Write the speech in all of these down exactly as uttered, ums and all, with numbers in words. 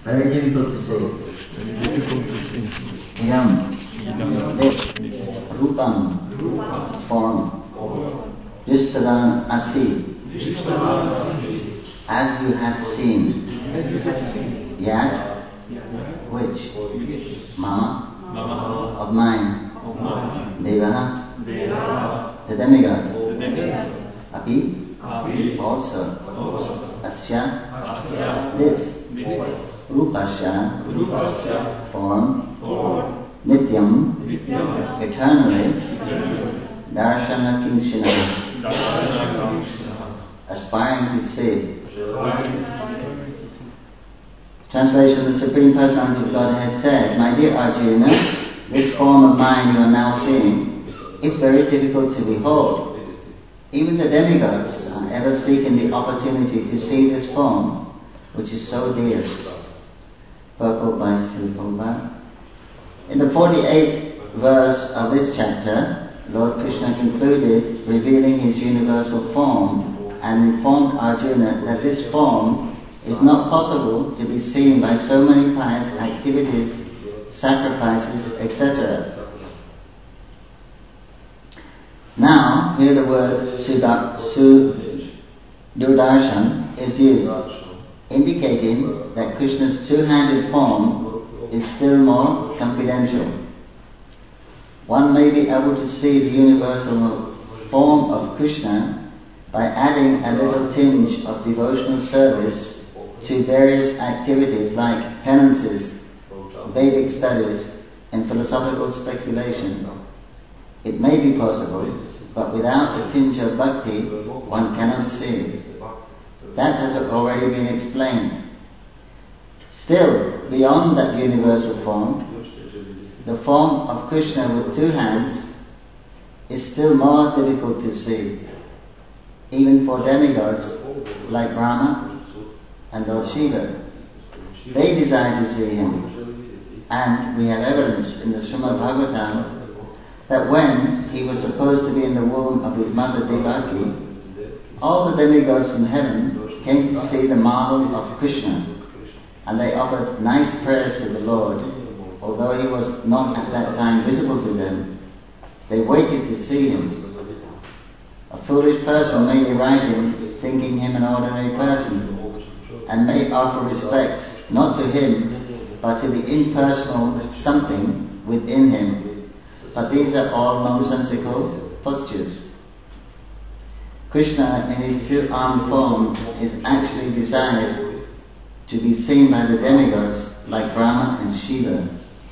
Very difficult to say. Idam, this, rupam, form. Drishtavan asi, as you have seen. Yat, which? Mama, of mine. Devaha, the demigods. Api, also. Asya, this. Rupasya, form. Nityam, eternally. Darshana kinshana, aspiring to see. Translation: the Supreme Personality of Godhead said, "My dear Arjuna, this form of mine you are now seeing is very difficult to behold. Even the demigods are ever seeking the opportunity to see this form, which is so dear." Purport by Srila Prabhupada. In the forty-eighth verse of this chapter, Lord Krishna concluded revealing his universal form and informed Arjuna that this form is not possible to be seen by so many pious activities, sacrifices, et cetera. Now, here the word Sudarshan is used, indicating that Krishna's two-handed form is still more confidential. One may be able to see the universal form of Krishna by adding a little tinge of devotional service to various activities like penances, Vedic studies, and philosophical speculation. It may be possible, but without a tinge of bhakti, one cannot see. That has already been explained. Still, beyond that universal form, the form of Krishna with two hands is still more difficult to see, even for demigods like Brahma and Lord Shiva. They desire to see him, and we have evidence in the Srimad Bhagavatam that when he was supposed to be in the womb of his mother Devaki, all the demigods from heaven came to see the marvel of Krishna, and they offered nice prayers to the Lord, although he was not at that time visible to them. They waited to see him. A foolish person may deride him, thinking him an ordinary person, and may offer respects not to him, but to the impersonal something within him. But these are all nonsensical postures. Krishna in his two-armed form is actually desired to be seen by the demigods like Brahma and Shiva.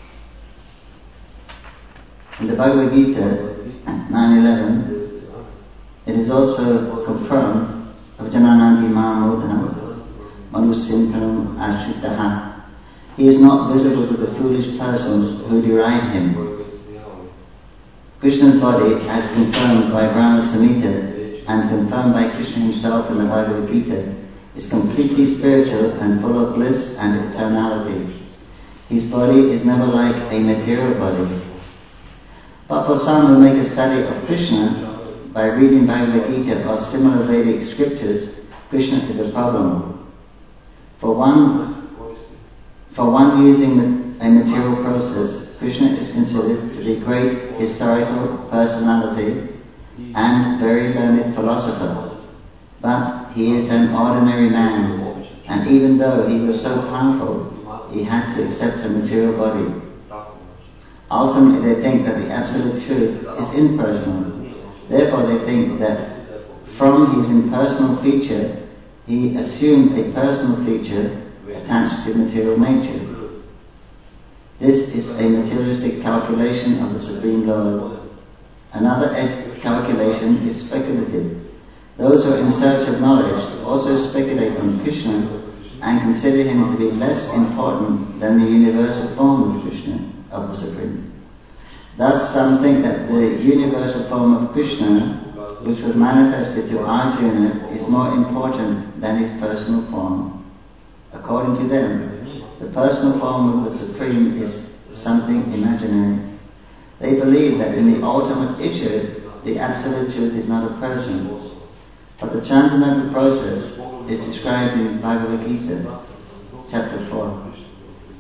In the Bhagavad Gita, nine eleven, it is also confirmed, Avajanananti Mahamodha, Manusimpanam Ashritaha. He is not visible to the foolish persons who deride him. Krishna's body, as confirmed by Brahma Samhita and confirmed by Krishna himself in the Bhagavad Gita, is completely spiritual and full of bliss and eternality. His body is never like a material body. But for some who make a study of Krishna by reading Bhagavad Gita or similar Vedic scriptures, Krishna is a problem. For one, for one using a material process, Krishna is considered to be a great historical personality and very learned philosopher. But he is an ordinary man, and even though he was so powerful, he had to accept a material body. Ultimately, they think that the absolute truth is impersonal. Therefore, they think that from his impersonal feature, he assumed a personal feature attached to material nature. This is a materialistic calculation of the Supreme Lord. Another calculation is speculative. Those who are in search of knowledge also speculate on Krishna and consider him to be less important than the universal form of Krishna, of the Supreme. Thus some think that the universal form of Krishna, which was manifested to Arjuna, is more important than his personal form. According to them, the personal form of the Supreme is something imaginary. They believe that in the ultimate issue, the absolute truth is not a person. But the transcendental process is described in Bhagavad Gita, chapter four.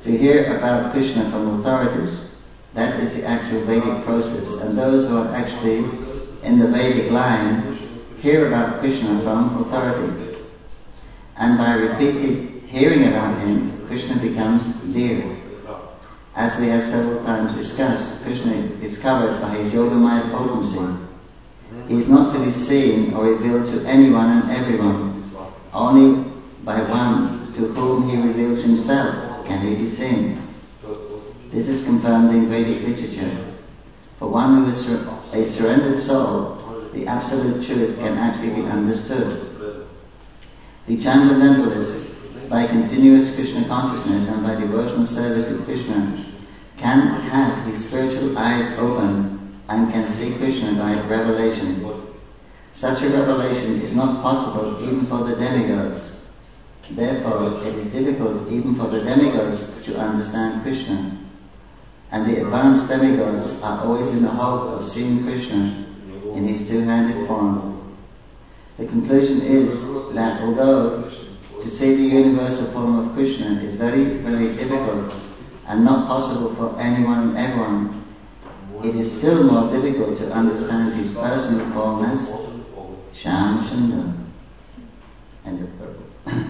to hear about Krishna from authorities. That is the actual Vedic process. And those who are actually in the Vedic line hear about Krishna from authority. And by repeated hearing about him, Krishna becomes dear. As we have several times discussed, Krishna is covered by his Yogamaya potency. He is not to be seen or revealed to anyone and everyone. Only by one to whom he reveals himself can he be seen. This is confirmed in Vedic literature. For one who is a surrendered soul, the absolute truth can actually be understood. The transcendentalist, by continuous Krishna consciousness and by devotional service to Krishna, can have his spiritual eyes open and can see Krishna by revelation. Such a revelation is not possible even for the demigods. Therefore, it is difficult even for the demigods to understand Krishna. And the advanced demigods are always in the hope of seeing Krishna in his two-handed form. The conclusion is that although to see the universal form of Krishna is very, very difficult and not possible for anyone and everyone, it is still more difficult to understand his personal form as Shyam Sundar. End of purport.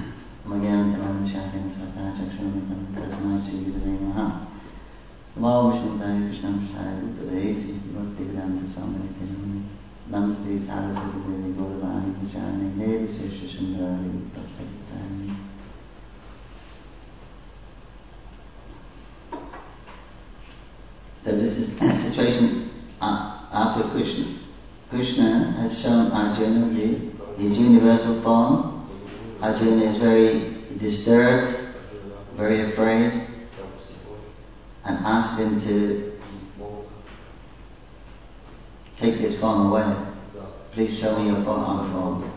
Namo Vishnudaya Krishna Prasaya Bhutale Sri Bhaktivedanta Swami Nityananda Namaste Saraswati Devi Gauravani Vijayani Devi Sri Sundari Prasthastani. So this is a situation after Krishna. Krishna has shown Arjuna the, his universal form. Arjuna is very disturbed, very afraid, and asked him to take this form away. Please show me your forearm form.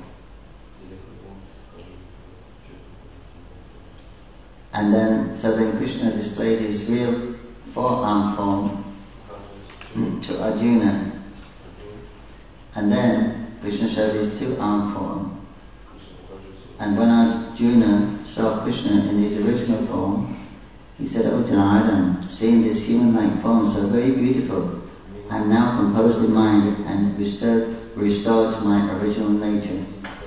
And then, so then Krishna displayed his real forearm form to Arjuna. And then Krishna showed his two-arm form. And when Arjuna saw Krishna in his original form, he said, "Oh Janardana, seeing this human-like form so very beautiful, I am now composed in mind and restored, restored to my original nature."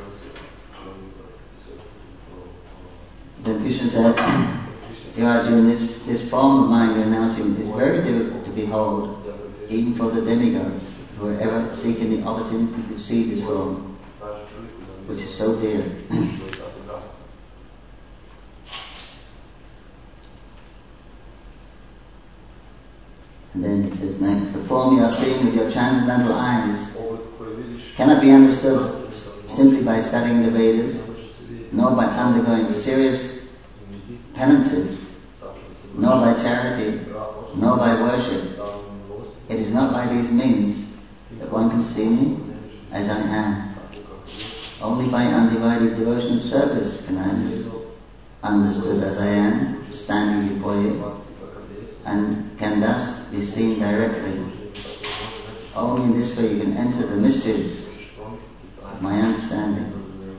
Then Krishna said, "Dear Arjuna, this, this form of mine you are now seeing is very difficult to behold, even for the demigods who are ever seeking the opportunity to see this form, which is so dear." And then it says next, "The form you are seeing with your transcendental eyes cannot be understood simply by studying the Vedas, nor by undergoing serious penances, nor by charity, nor by worship. It is not by these means that one can see me as I am. Only by undivided devotional service can I be understood as I am, standing before you, and can thus be seen directly. Only in this way you can enter the mysteries of my understanding."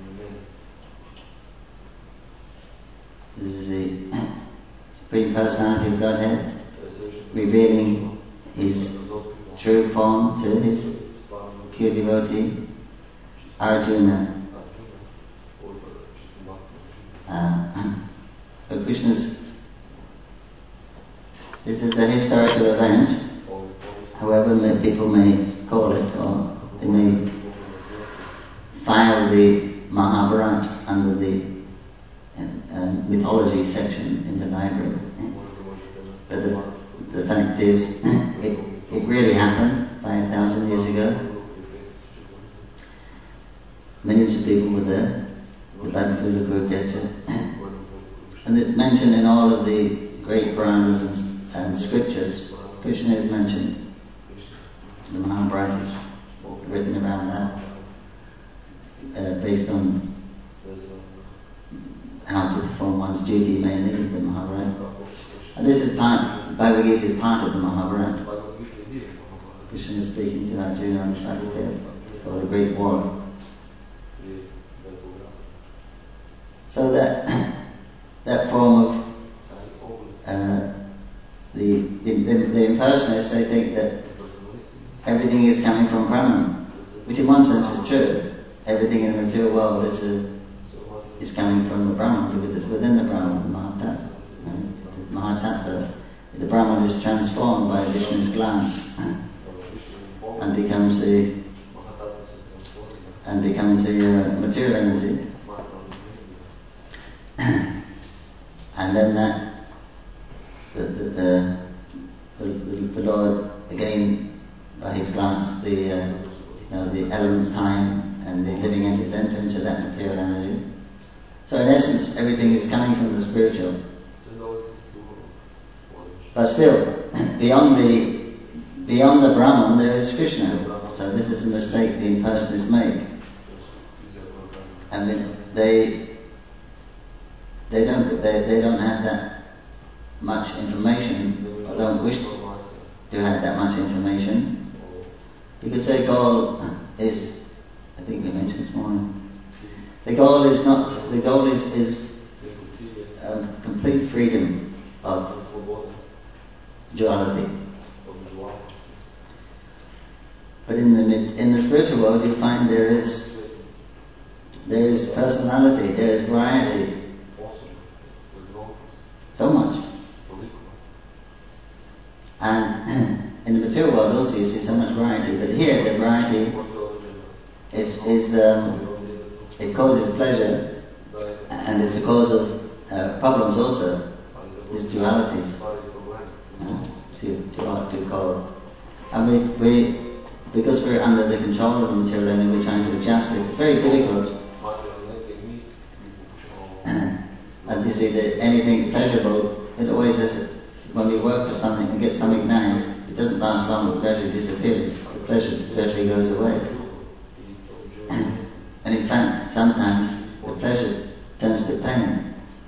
This is the Supreme Personality of Godhead revealing his true form to his pure devotee Arjuna. Uh, so Krishna's This is a historical event, however may, people may call it, or they may file the Mahabharata under the uh, uh, mythology section in the library. But the, the fact is, it, it really happened five thousand years ago. Millions of people were there, the battlefield of Kurukshetra. And it's mentioned in all of the great Puranas and and scriptures. Krishna is mentioned. The Mahabharata is written around that, uh, based on how to perform one's duty mainly in the Mahabharata. And this is part, Bhagavad Gita is part of the Mahabharata. Krishna is speaking to Arjuna on the battlefield for the great war. So that that form of uh, much they think that everything is coming from Brahman, which in one sense is true. Everything in the material world is a, is coming from the Brahman because it's within the Brahman, the Mahatattva. The Mahatattva, the Brahman is transformed by Vishnu's glance and becomes the and becomes the uh, material energy. And then that the the, the, the, the Lord again by his glance the uh, you know, the elements time and the living entities enter into that material energy. So in essence everything is coming from the spiritual. But still, beyond the beyond the Brahman there is Krishna. So this is a mistake the impersonalists make. And they they don't they, they don't have that much information, or don't wish to have that much information, because their goal is, I think we mentioned this morning, the goal is not the goal is is um, complete freedom of duality. But in the in the spiritual world, you find there is there is personality, there is variety, so much. And in the material world also you see so much variety. But here the variety is is um, it causes pleasure, and it's a cause of uh, problems also. These dualities. Uh, to, to art, to call. And we, we, because we're under the control of the material and we're trying to adjust it, it's very difficult. And you see that anything pleasurable, it always is, when we work for something and get something nice, it doesn't last long, the pleasure disappears, the pleasure gradually goes away. And in fact, sometimes the pleasure turns to pain.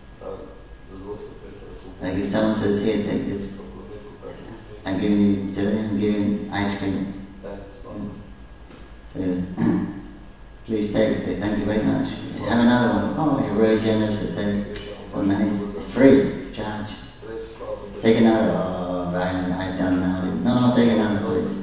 Like if someone says, here, take this, I'm giving you jelly, I'm giving you ice cream. So, please take it, thank you very much. Have another one. Oh, you're very generous today. So nice. Free, of charge. Take another. Oh, Brian, I've done now. No, no, take another, please.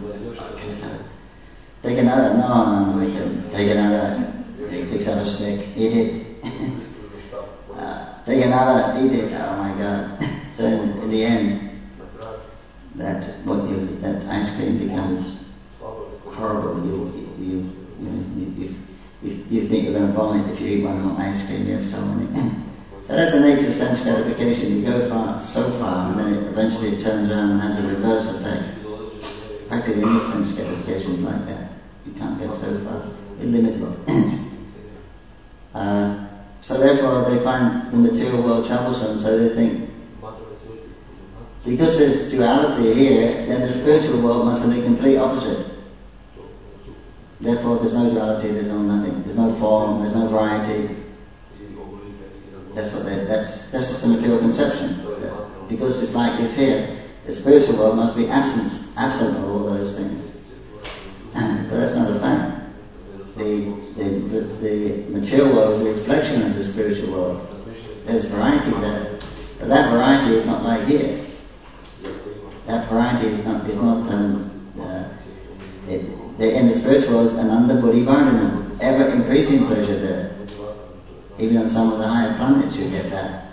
Take another. No, no, no, no. Take another. He picks up a stick. Eat it. uh, take another. Eat it. Oh my God. So in, in the end, that what you that ice cream becomes horrible. You you you you, you, you, you think you're going to vomit if you eat one more ice cream. You have so many. So that's the nature of sense gratification. You go far so far, and then it, eventually it turns around and has a reverse effect. Practically any sense gratification is like that. You can't go so far. You're limited. uh, so therefore, they find the material world troublesome. So they think, because there's duality here, then the spiritual world must be the complete opposite. Therefore, there's no duality, there's no nothing, there's no form, there's no variety. That's what they, that's that's just the material conception. Because it's like this here, the spiritual world must be absence, absent of all those things. But that's not a fact. The the the material world is a reflection of the spiritual world. There's variety there, but that variety is not like here. That variety is not, is not um, uh, it, in the spiritual world is ananda buddhi vardhana, ever increasing pleasure there. Even on some of the higher planets you get that.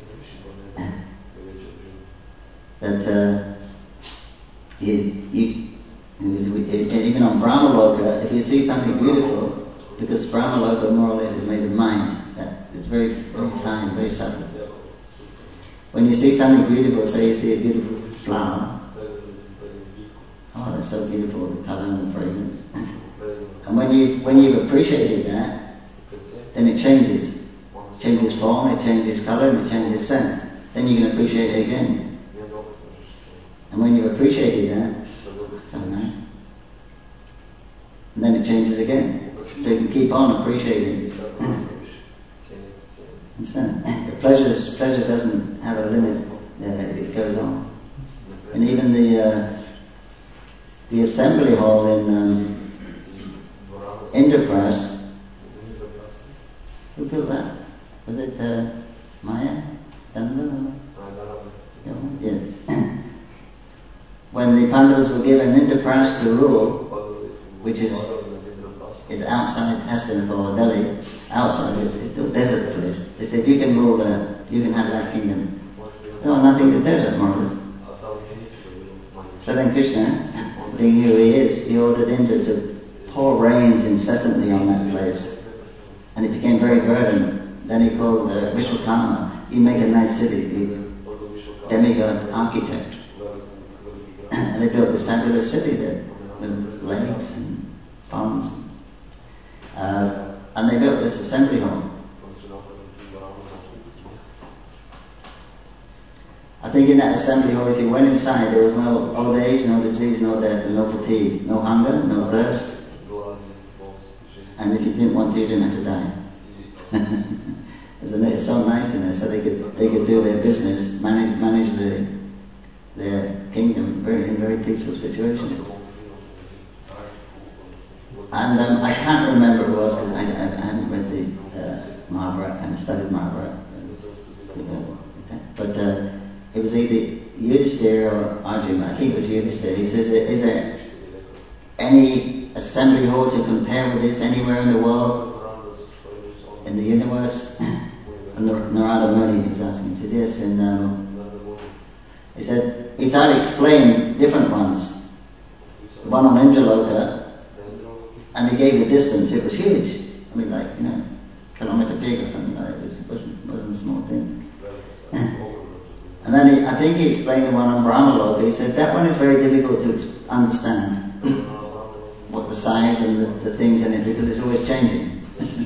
That uh, you, you, even on Brahmaloka, if you see something beautiful, because Brahmaloka more or less is made of mind, that it's very, very fine, very subtle. When you see something beautiful, say you see a beautiful flower. Oh, that's so beautiful, the colour and the fragrance. And when you when you've appreciated that, then it changes. It changes form, it changes colour, and it changes scent. Then you can appreciate it again. And when you've appreciated that, so nice. And then it changes again. So you can keep on appreciating. So, the pleasure pleasure doesn't have a limit. Uh, it goes on. And even the uh, the assembly hall in um, Indraprastha, who built that? Was it uh, Maya? Danda? Yes. When the Pandavas were given Indraprastha to rule, which is is outside Hastinapur or Delhi, outside, it's, it's a desert place. They said, you can rule there, you can have that kingdom. No, nothing is desert, more or less. So then Krishna, being who he is, he ordered Indra to pour rains incessantly on that place. And it became very verdant. Then he called uh, Vishwakarma, you make a nice city, you demigod architect. And they built this fabulous city there, with lakes and ponds. Uh, and they built this assembly hall. I think in that assembly hall, if you went inside, there was no old age, no disease, no death, no fatigue, no hunger, no thirst. And if you didn't want to, you didn't have to die. It's so nice in there, so they could they could do their business, manage manage the, their kingdom very, in a very peaceful situation. And um, I can't remember who it was because I, I, I haven't read the uh, Mahabharata, I haven't studied Mahabharata. But uh, it was either Yudhisthira or Arjuna, I think it was Yudhisthira. He says, is there any assembly hall to compare with this anywhere in the world, in the universe? And Narada Muni was asking, he said, yes, and um, he said, he tried to explain different ones. The one on Indraloka, and he gave the distance, it was huge. I mean, like, you know, kilometre big or something like that. It wasn't, wasn't a small thing. And then he, I think he explained the one on Brahmaloka. He said, that one is very difficult to ex- understand. What the size and the, the things in it, because it's always changing.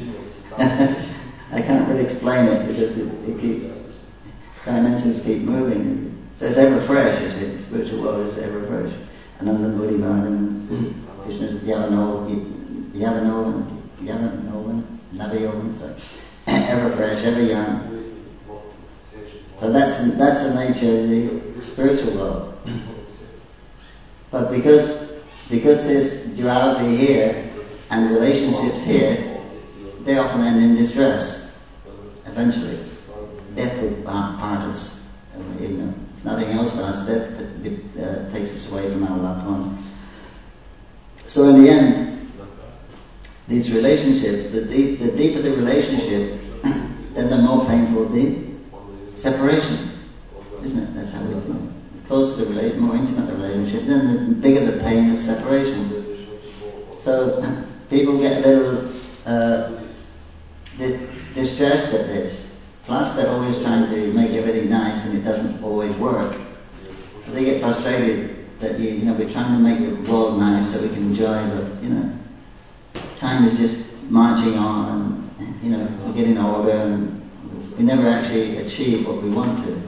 I can't really explain it because it, it keeps, dimensions keep moving. So it's ever fresh, you see. The spiritual world is ever fresh. Ananda Buddhi Bharan, Krishna's Yavano, Yavanovan, Yavanovan, Navayovan, so ever fresh, ever young. So that's that's the nature of the spiritual world. But because because there's duality here and relationships here, they often end in distress. Eventually, death will part us. You know, if nothing else does, death uh, takes us away from our loved ones. So in the end, these relationships, the, deep, the deeper the relationship, then the more painful the separation, isn't it? That's how we feel. The closer the relationship, more intimate the relationship, then the bigger the pain of separation. So people get a little uh, di- distressed at this. Plus, they're always trying to make everything nice, and it doesn't always work. So they get frustrated that you, you know we're trying to make the world nice so we can enjoy, but you know, time is just marching on, and you know we're getting older, and we never actually achieve what we want to.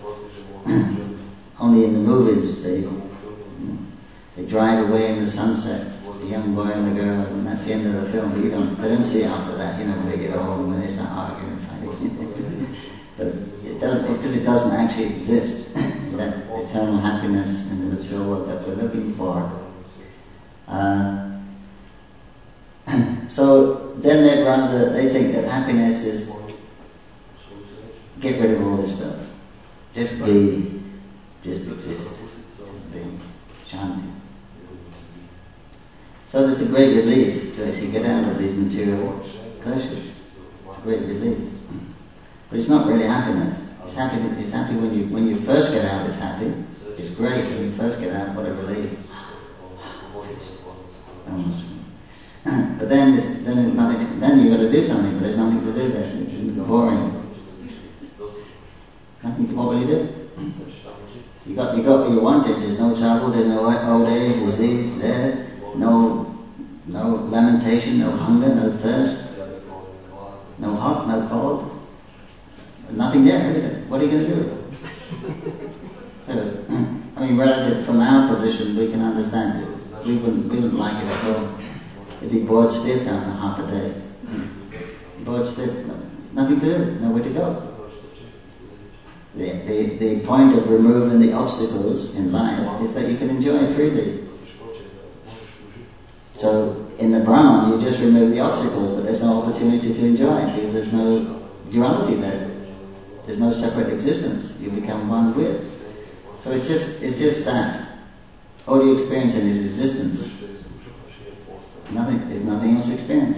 Only in the movies they you know, they drive away in the sunset, the young boy and the girl, and that's the end of the film. But you don't, they don't see it after that. You know, when they get old, when they start arguing and fighting. But it doesn't, because it doesn't actually exist. That eternal happiness in the material world that we're looking for. Uh, so then they'd rather, they think that happiness is get rid of all this stuff. Just be, just exist. Just be. Shanti. So there's a great relief to actually get out of these material pleasures. It's a great relief. But it's not really happiness. It's happy, it's happy when you when you first get out, it's happy. It's great when you first get out, what a relief. But then it's, then it's nothing, then you've got to do something, but there's nothing to do there. It's boring. Nothing to, what will you do? You got you got what you wanted. There's no trouble, there's no old age, disease, there, no no lamentation, no hunger, no thirst, no hot, no cold. Nothing there, is it? What are you going to do? So, I mean, relative from our position, we can understand it. We wouldn't, we wouldn't like it at all. It'd be bored stiff after half a day. Bored stiff, nothing to do, nowhere to go. The, the, the point of removing the obstacles in life is that you can enjoy it freely. So, in the Brahman, you just remove the obstacles, but there's no opportunity to enjoy it because there's no duality there. There's no separate existence. You become one with. So it's just it's just sad. All you experience in is existence. Nothing, there's nothing else to experience.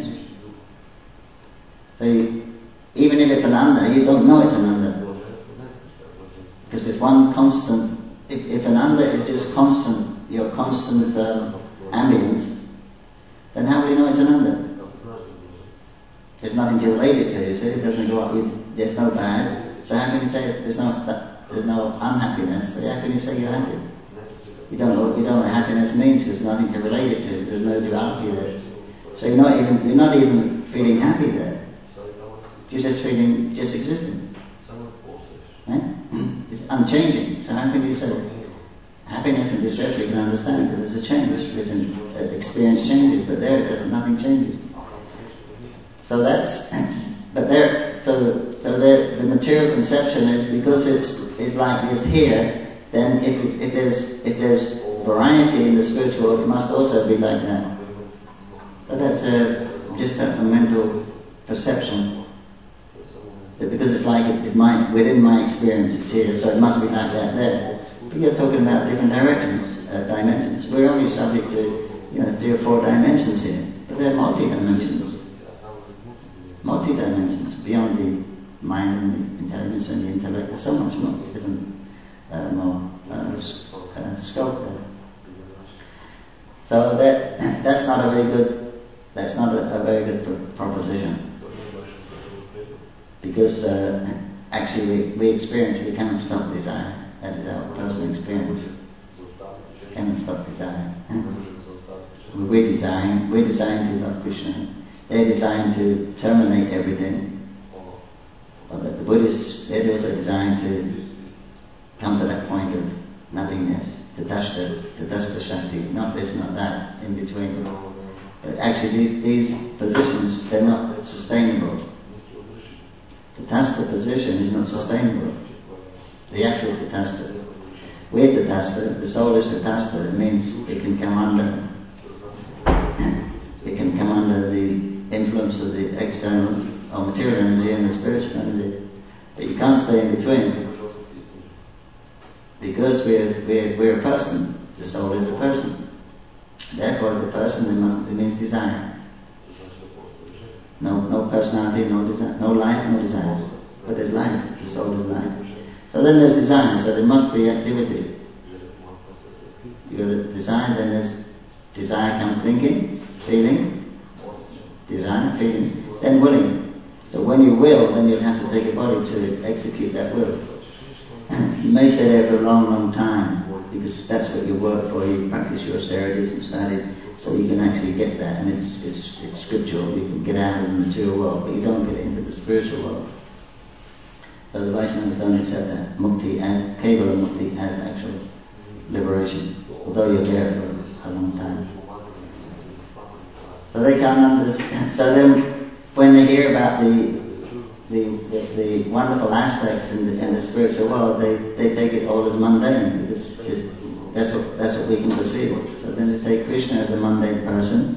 So you, even if it's Ananda, you don't know it's Ananda. Because it's one constant. If, if Ananda is just constant, your constant um, ambience, then how will you know it's Ananda? There's nothing to relate it to, you see. It doesn't go up, you, there's no bad. So how can you say there's no there's no unhappiness? So how can you say you're happy? You don't know you don't know what happiness means because there's nothing to relate it to. There's no duality there. So you're not even you're not even feeling happy there. You're just feeling just existing. Right? It's unchanging. So how can you say happiness and distress we can understand because there's a change. There's an uh, experience changes, but there it doesn't. Nothing changes. So that's, but there, so so the the material conception is because it's it's like this here. Then if it's, if there's if there's variety in the spiritual world, it must also be like that. So that's a just a, a mental perception. That because it's like it, it's my within my experience it's here, so it must be like that there. But you're talking about different directions, uh, dimensions. We're only subject to you know three or four dimensions here, but they're multi-dimensions. Multi-dimensions, beyond the mind and the intelligence and the intellect. There's so much more different, uh, more uh, uh, scope there. So that that's not a very good, that's not a, a very good pro- proposition. Because uh, actually we, we experience, we cannot stop desire. That is our personal experience. We cannot stop desire. we're designed, we're designed to love Krishna. They're designed to terminate everything. Well, the, the Buddhists, they're also designed to come to that point of nothingness, tatastha, tatastha shakti, not this, not that, in between. But actually these, these positions, they're not sustainable. Tatastha position is not sustainable. The actual tatastha. We're tatastha, the soul is tatastha, it means it can come under, it can come under the influence of the external or material energy and the spiritual energy, but you can't stay in between because we're we're we're a person. The soul is a person. Therefore, as a person, it must it means desire. No no personality, no desire, no life, no desire. But there's life. The soul is life. So then there's desire. So there must be activity. You got a desire. Then there's desire comes thinking, feeling. Desire, feeling, then willing. So when you will, then you'll have to take a body to execute that will. You may stay there for a long, long time because that's what you work for. You practice your austerities and study, so you can actually get that, and it's it's it's scriptural. You can get out of the material world, but you don't get into the spiritual world. So the Vaishnavas don't accept that mukti as kevala mukti as actual liberation, although you're there for a long time. So they can't understand. So then, when they hear about the the, the, the wonderful aspects in the, in the spiritual world, they, they take it all as mundane. It's just that's what that's what we can perceive. So then they take Krishna as a mundane person,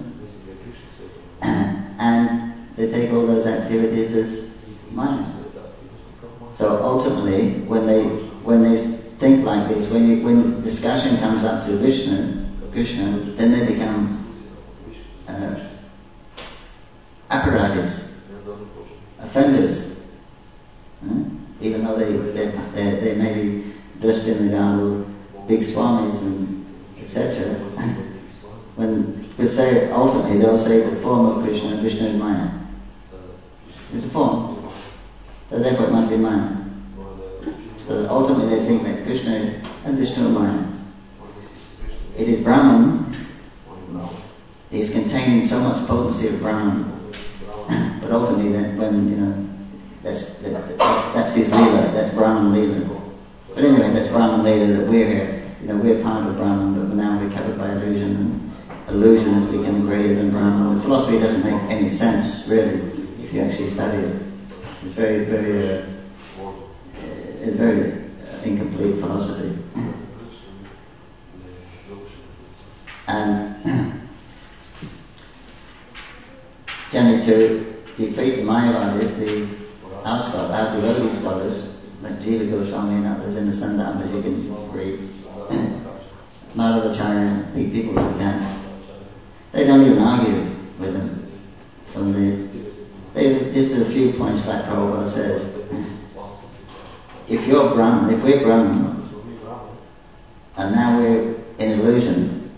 and they take all those activities as Maya. So ultimately, when they when they think like this, when you, when discussion comes up to Vishnu, Krishna, then they become Uh, apparatus, offenders, huh? Even though they, they, they, they may be dressed in the garb of big swamis and et cetera. When we say ultimately, they'll say the form of Krishna, Krishna is Maya. It's a form, so therefore it must be Maya. So ultimately, they think that Krishna and Vishnu are Maya. It is Brahman. He's containing so much potency of Brahman, but ultimately, that when you know, that's that, that's his leela. That's Brahman leela. But anyway, that's Brahman leela that we're here. You know, we're part of Brahman, but now we're covered by illusion, and illusion has become greater than Brahman. The philosophy doesn't make any sense, really, if you actually study it. It's very, very, uh, a very uh, incomplete philosophy. And generally to defeat the Mayavadis, the our scholars, our devotee scholars, like Jiva Goswami and others in the Sandarbhas you can read, Madhavacharya, people like that, they don't even argue with them. From the, they, just a few points like Prabhupada says, if you're Brahman, if we're Brahman, and now we're in illusion,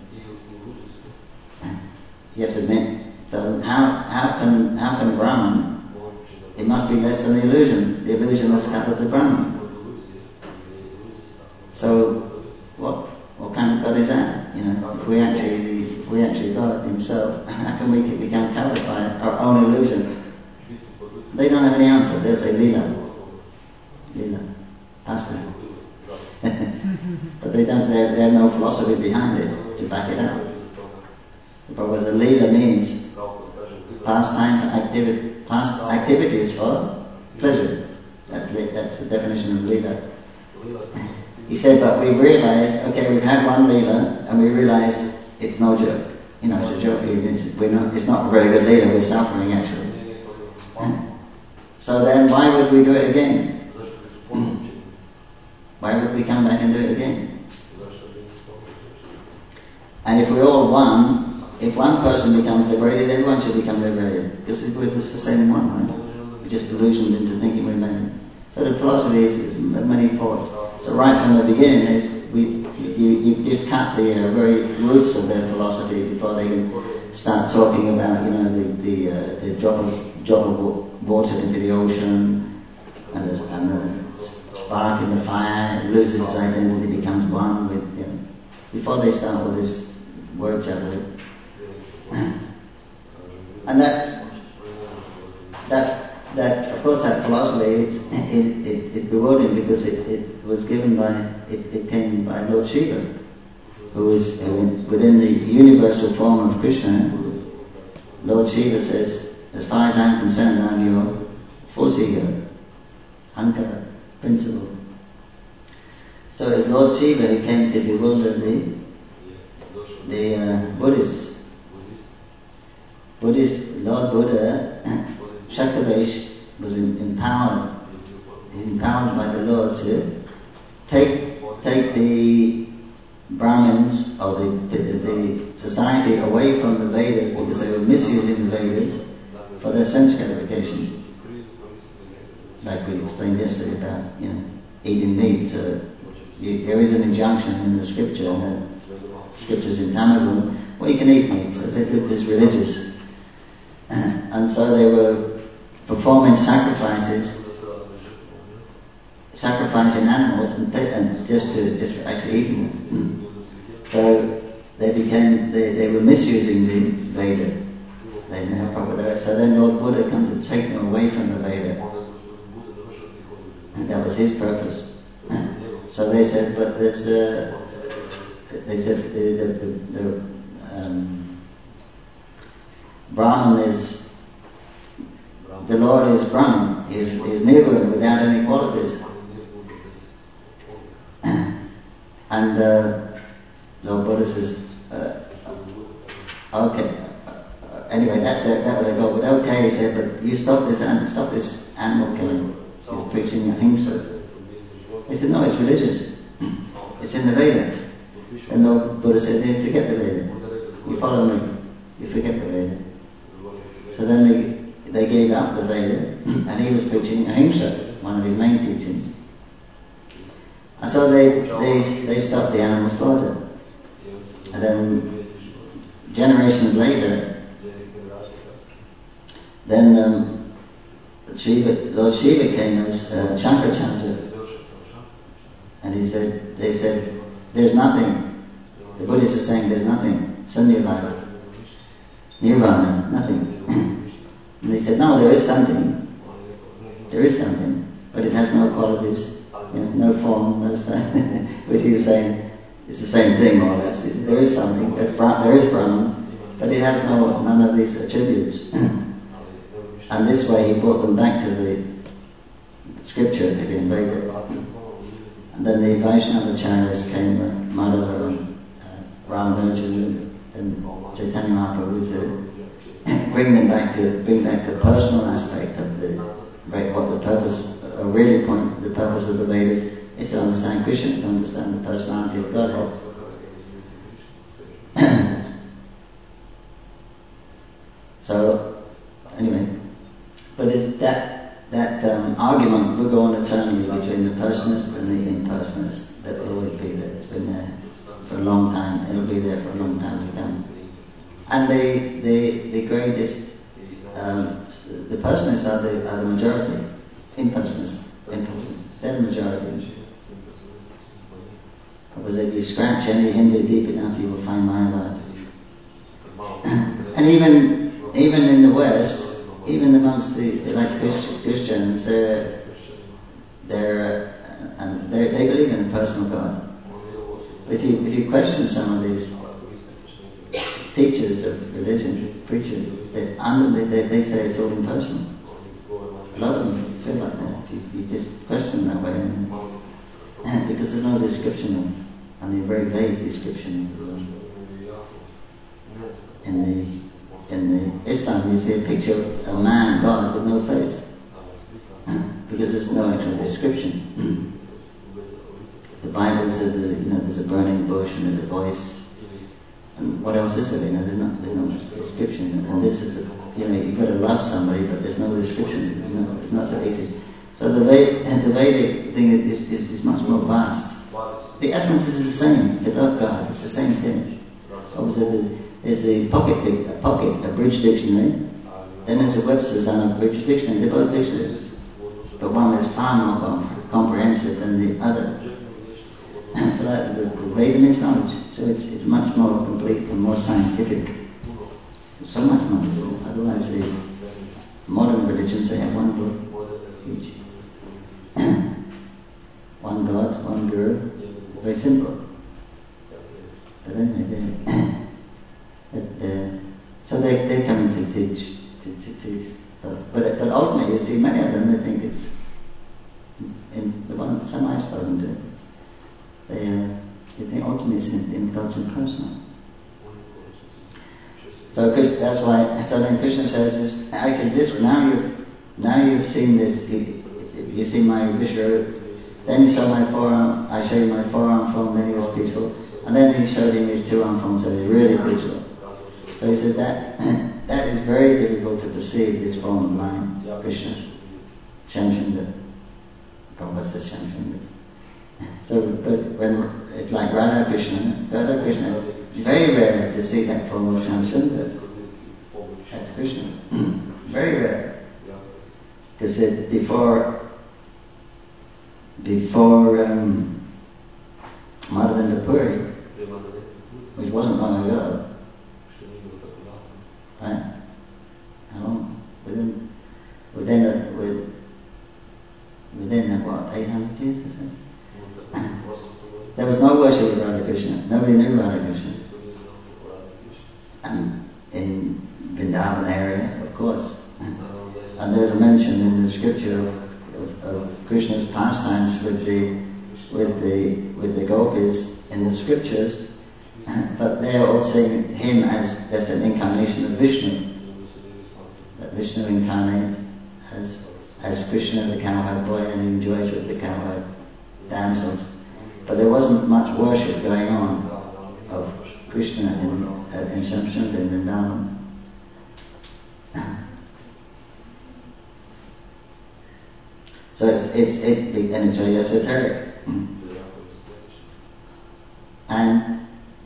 you have to admit, so how, how can how can Brahman, it must be less than the illusion. The illusion has covered the Brahman. So what what kind of God is that? You know, if we actually if we actually God Himself, how can we become covered by our own illusion? They don't have any answer. They'll say Lila. Lila. Pastime. But they don't they have no philosophy behind it to back it up. The problem is the Lila means pastime for activity, past activities for pleasure. That's, that's the definition of Lila. He said, but we realized, okay, we've had one Leela, and we realized it's no joke. You know, it's a joke. It's, we're not, it's not a very good Leela, we're suffering actually. So then why would we do it again? Why would we come back and do it again? And if we're all one, if one person becomes liberated, everyone should become liberated. Because we're just the same one, right? We're just delusioned into thinking we're many. So the philosophy is, is many faults. So right from the beginning, is we you, you just cut the uh, very roots of their philosophy before they can start talking about, you know, the the, uh, the drop of drop of water into the ocean, and the, and the spark in the fire. It loses its identity, becomes one with. You know, before they start with this word juggling, and that that. That, of course, that philosophy, it's, it, it, it's bewildering because it, it was given by, it, it came by Lord Shiva, who is uh, within the universal form of Krishna. Lord Shiva says, as far as I'm concerned, I'm your false ego, Ankara, principle. So it was Lord Shiva who came to bewilder the, the uh, Buddhists. Buddhist, Lord Buddha, Shaktavesh was empowered, empowered by the Lord to take take the Brahmins or the, the, the society away from the Vedas because they were misusing the Vedas for their sense gratification. Like we explained yesterday about, you know, eating meat. So you, there is an injunction in the scripture, in the scriptures in Tamil, well, you can eat meat. So it is religious. And so they were performing sacrifices, sacrificing animals, and, and just to just for actually eating them. So they became they, they were misusing the Veda. They didn't have proper direction. So then Lord Buddha comes to take them away from the Veda, and that was his purpose. So they said, but there's uh, they said the the, the, the um, Brahman is. The Lord is Brahman, he is, he is nirguna without any qualities. And uh, Lord Buddha says, uh, okay, uh, anyway, that's a, that was a goal, but okay, he said, but you stop this, stop this animal killing. You're preaching ahimsa. He said, no, it's religious. It's in the Veda. And Lord Buddha said, hey, forget the Veda. You follow me. You forget the Veda. So then they They gave up the Veda, and he was preaching ahimsa, one of his main teachings. And so they they they stopped the animal slaughter. And then generations later, then um, Shiva, Lord Shiva came as uh, Shankaracharya, and he said, they said, there's nothing. The Buddhists are saying there's nothing. Sunyavada, Nirvana, nothing. And they said, no, there is something. There is something, but it has no qualities, you know, no form, no sign. Which he was saying, it's the same thing more or less. He said, there is something, there is Brahman, but it has no none of these attributes. And this way he brought them back to the scripture, if you invade it. And then the Vaishnavacharyas came, uh, Madhava and uh, Ramanuja and Chaitanya Mahaprabhu to bring them back to bring back the personal aspect of the what the purpose, uh, really point, the purpose of the Vedas is to understand Krishna, to understand the personality of Godhead. So, anyway, but it's that that um, argument will go on eternally between the personist and the impersonist. That will always be there. It's been there for a long time. It'll be there for a long time to come. And the the the greatest, um, the personists are the are the majority. Impersonists, impersonists, they're the majority. Because if you scratch any Hindu deep enough, you will find Mayavad. And even even in the West, even amongst the like Christians, they're they're uh, and they they believe in a personal God. But if you if you question some of these teachers of religion, preachers, they, they they say it's all impersonal. A lot of them feel like that. You, you just question that way, and, and because there's no description of, I mean, very vague description of, um, in the in the Islam you see a picture of a man, God, with no face, because there's no actual description. The Bible says that, you know, there's a burning bush and there's a voice, and what else is there? You know, there's no there's no description, and this is a, you know, you've got to love somebody, but there's no description. You know, it's not so easy. So the Vedic, the Vedic thing is, is, is much more vast. The essence is the same. To love God, it's the same thing. Obviously, there's a pocket, a pocket, a bridge dictionary. Then there's a Webster's and a bridge dictionary. They're both dictionaries, but one is far more comprehensive than the other. So that the, the Veda means knowledge. So it's it's much more complete and more scientific. So much more. Otherwise, the modern religions, they have one book each. One God, one Guru. Very simple. But anyway, they, but, uh, so they, they're coming to teach, to, to teach. But, but, but ultimately, you see, many of them, they think it's, in the one, some I've spoken to, they, uh, they think ultimately it's in, in God's impersonal. So that's why, so then Krishna says, this, actually this, now you've, now you've seen this, you, you see my Vishvarup, then you saw my forearm, I showed you my forearm form, then he was peaceful, and then he showed him his two-arm form, so he was really peaceful. So he said that, that is very difficult to perceive, this form of mine, Krishna, Shamsundar, Prabhupada says Shamsundar. So, but when it's like Radha Krishna, Radha Krishna, very rare to see that form of Shamsundar. That's Krishna. Very rare. Because before, before um, Madhavendra Puri, which wasn't long ago, right? How long? Within, within, a, with, within a, what, eight hundred years or so? There was no worship of Radha Krishna. Nobody knew Radha Krishna. And in Vrindavan area, of course. And there's a mention in the scripture of, of, of Krishna's pastimes with the with the with the gopis in the scriptures, but they are all saying him as as an incarnation of Vishnu. That Vishnu incarnates as as Krishna, the cowherd boy, and enjoys with the cowherd damsels. But there wasn't much worship going on of Krishna in, uh, in Shamsundar in Vrindavan. So it's, it's, it's, and it's very esoteric. And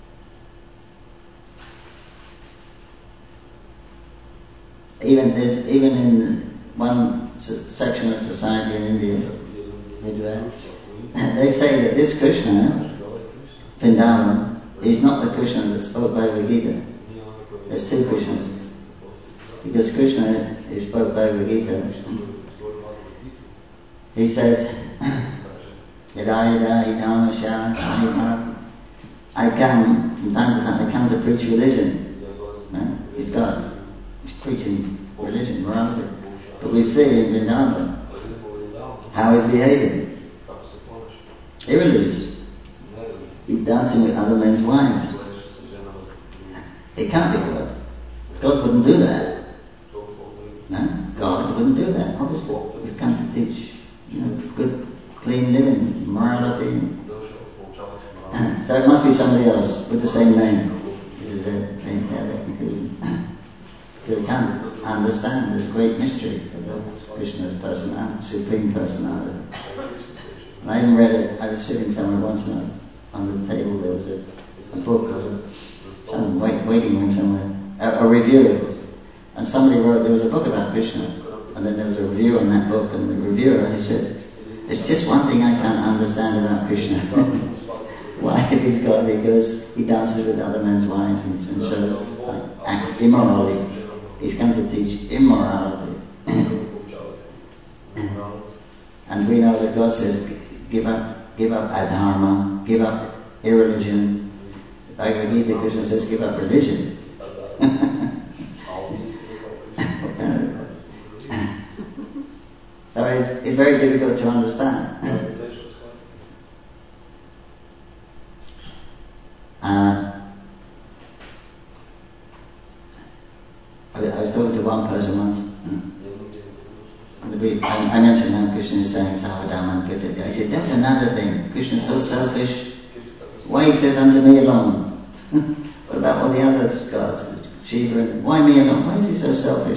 even there's, even in one section of society in India, they say that this Krishna, Vrindavan, is not the Krishna that spoke Bhagavad Gita. There's two Krishnas. Because Krishna is spoke Bhagavad Gita, he says, Yada yada idam I come, from time to time, I come to preach religion. Right? He's God. He's preaching religion, morality. But we see in Vrindavan how he's behaving. Irreligious. He's dancing with other men's wives. It can't be God. God wouldn't do that. No? God wouldn't do that, obviously. He's come to teach, you know, good, clean living, morality. So it must be somebody else with the same name. This is their conclusion. Because it can't, understand this great mystery of the Krishna's personality, supreme personality. And I even read it. I was sitting somewhere once and on the table there was a, a book of a, some wait, waiting room somewhere, a, a review, and somebody wrote there was a book about Krishna, and then there was a review on that book, and the reviewer he said, "There's just one thing I can't understand about Krishna." Why he's God? Because he dances with other men's wives and, and shows like, acts immorally. He's come to teach immorality. And we know that God says, give up, give up adharma, give up irreligion. The Bhagavad Gita, Krishna says, give up religion. So it's, it's very difficult to understand. Uh, I was talking to one person once, and we, I, I mentioned how Krishna is saying Savadama and Pritya. I said, that's another thing. Krishna is so selfish. Why he says unto me alone? What about all the other gods? Shiva, and why me alone? Why is he so selfish?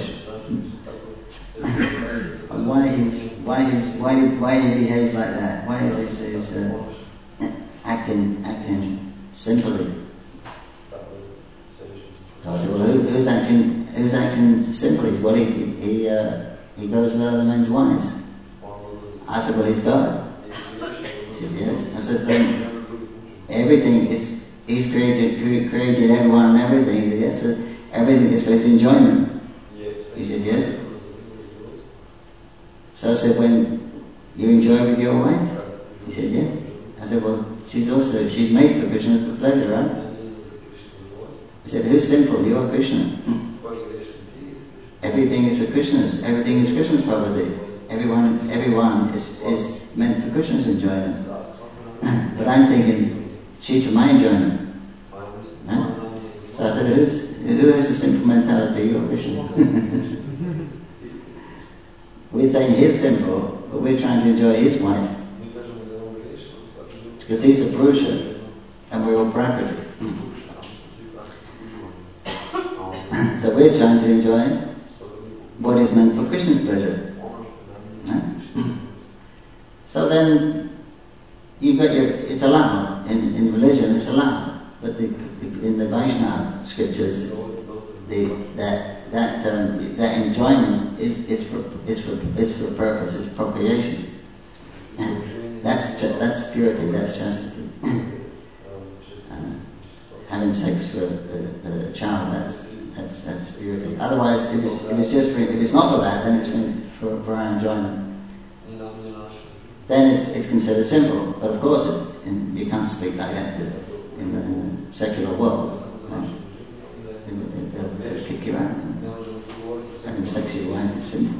And why he's why he's why he why he behaves like that? Why is he is uh, acting acting simply? So I said, well, who, who's acting who's acting simply? Well, he he uh, he goes with other men's wives. I said, well, he's God. He said, yes. I said, so everything is he's created created everyone and everything. He said, yes. So everything is for his enjoyment. He said, yes. So I said, when you enjoy with your wife? He said, yes. I said, well, she's also, she's made for Krishna for pleasure, right? He said, who's sinful? You or Krishna? Everything is for Krishna's. Everything is Krishna's property. Everyone everyone is, is meant for Krishna's enjoyment. But I'm thinking, she's for my enjoyment. Right? So I said, who's, who has a sinful mentality? You or Krishna? We're saying he's sinful, but we're trying to enjoy his wife. Because he's a Purusha, and we're all Prakriti. So we're trying to enjoy what is meant for Krishna's pleasure. Right? So then, you've got your, it's allowed, in, in religion it's allowed, but the, the, in the Vaishnava scriptures, the, that that um, that enjoyment is, is for is for is for purpose, it's procreation. And that's that's purity, that's chastity. uh, having sex for a, a child, that's that's that's purity. Otherwise, if it's if it's just for, if it's not for that, then it's for for, for our enjoyment. Then it's it's considered simple. But of course, it's, in, you can't speak like that to, in, the, in the secular world. Right? They'll, they'll kick you out. Having sex with your wife is simple.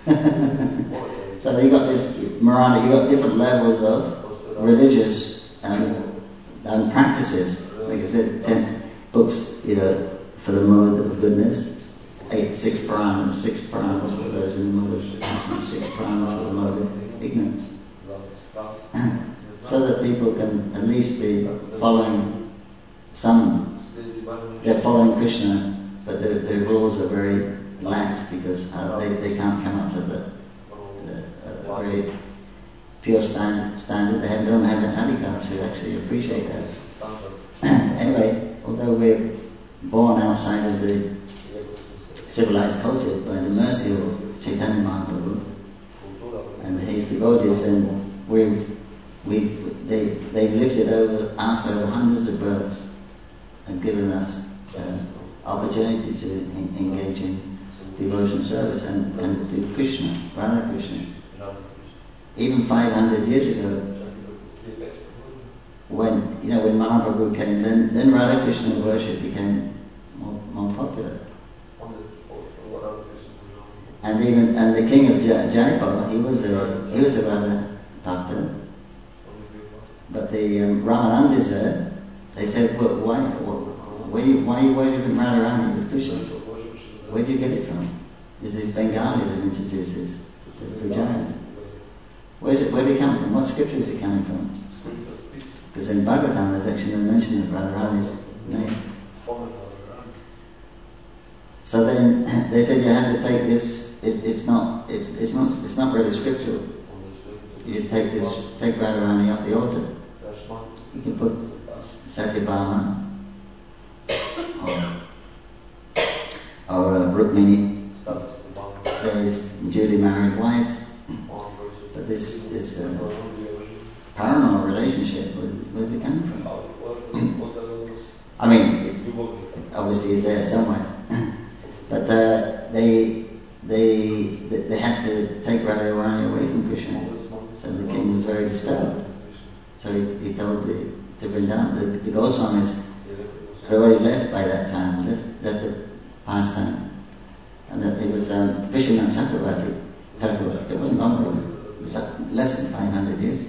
So you got this morality, you got different levels of religious um, um, practices. Like I said, ten books, you know, for the mode of goodness, eight, six Puranas, six Puranas for those in the mode of passion, six Puranas for the mode of ignorance. So that people can at least be following some. They're following Krishna, but their, their rules are very lax because uh, they, they can't come up to the, the uh, very pure stand, standard. They have, don't have the handicrafts who actually appreciate that. Anyway, although we're born outside of the civilized culture by the mercy of Chaitanya Mahaprabhu and his devotees, and we've, we they, they've lifted over us over hundreds of births and given us uh, opportunity to en- engage in devotion service and, and to Krishna, Radha Krishna. Even five hundred years ago, when you know when Mahaprabhu came, then then Radha Krishna worship became more, more popular. And even and the king of Jai- Jaipur, he was a he was a Radha Bhakta. But the um, Ramanandis, they said, well, why, why, why are you worshipping Radharani with Krishna? Where did you get it from? It's these Bengalis who introduced this, this pujaris. Where's it, where did it come from? What scripture is it coming from? Because in Bhagavatam there's actually no mention of Radharani's name. So then they said you have to take this. It, it's not. It's, it's not. It's not really scriptural. You take this. Take Radharani off the altar. You can put Satyabhama or or uh, Rukmini. There is duly married wives, but this this uh, paranormal relationship. Where, where's it coming from? I mean, it obviously is there somewhere. But uh, they, they they had to take Radharani away from Krishna, so the king was very disturbed. So he, he told the to Vrindavan, the, the Goswamis had already left by that time, left, left the pastime, and that it was um, Vishwanath Chakravarti Thakur. So it wasn't long ago; it was like less than five hundred years.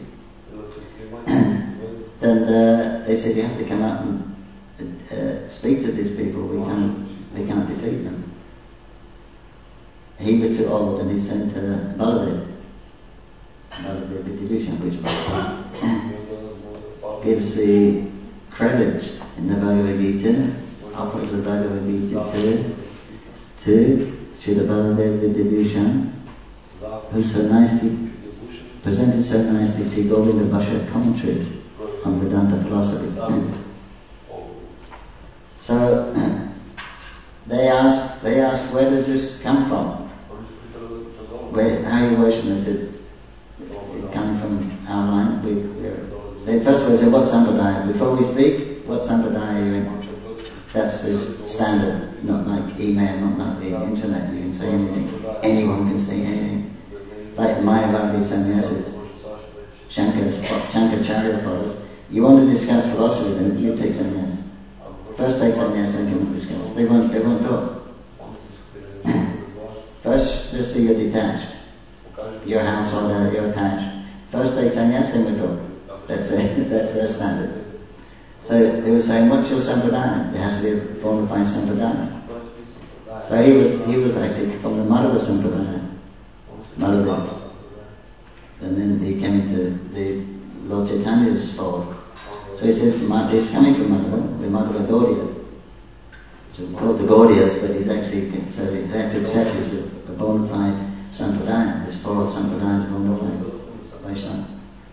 Then uh, they said you have to come out and uh, speak to these people. We can't. We can't defeat them. He was too old, and he sent uh, Baladev, Baladev Vidyabhushan, which gives the credit in the Bhagavad Gita, offers the Bhagavad Gita to, to Srila Baladev Vidyabhushan, who so nicely presented so nicely Sri Govinda Bhaskar commentary on Vedanta philosophy. So. They asked, they asked, where does this come from? Where, how are you worshipping? They said, it's coming from our line. We, they first of all said, what sampradaya? Before we speak, what sampradaya are you in? That's the standard, not like email, not like the internet. You can say anything. Anyone can say anything. Like Mayavadi sannyasis, Shankar, Shankaracharya follows. You want to discuss philosophy, then you take sannyas. First take sannyas and come and discuss. They won't, they won't talk. First, just see you're detached. Your household, you're attached. First take sannyas, then we talk. That's it. That's their standard. So they were saying, what's your sampradaya? There has to be a bona fide sampradaya. So he was, he was actually from the Madhava sampradaya. Madhava. And then he came to the Lord Chaitanya's fold. So he said, he's coming from Madhava, we're Madhava Gaudiya. So we're called the Gaudiyas, but he's actually, so they have to accept this a, a bona fide sampradaya. This four sampradaya is bona fide Vaishnava.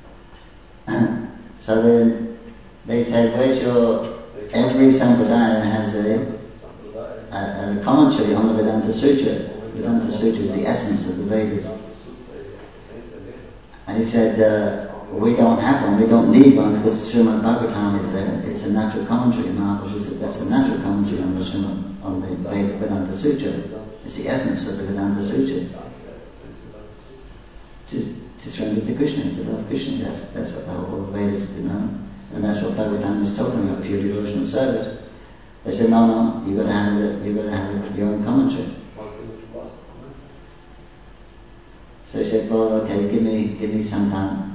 So then they said, where's your, every sampradaya has a, a, a commentary on the Vedanta Sutra. Vedanta Sutra is the essence of the Vedas. And he said, uh, we don't have one, we don't need one because Srimad Bhagavatam is there. It's a natural commentary. Mahaprabhu said that's a natural commentary on the Srimad, on the Vedanta Sutra. It's the essence of the Vedanta Sutra. To, to surrender to Krishna, to love Krishna. That's that's what all the Vedas do know. And that's what Bhagavatam is talking about, pure devotional service. They said, no, no, you've got to have it, you've got to have it, your own commentary. So he said, well, okay, give me give me some time.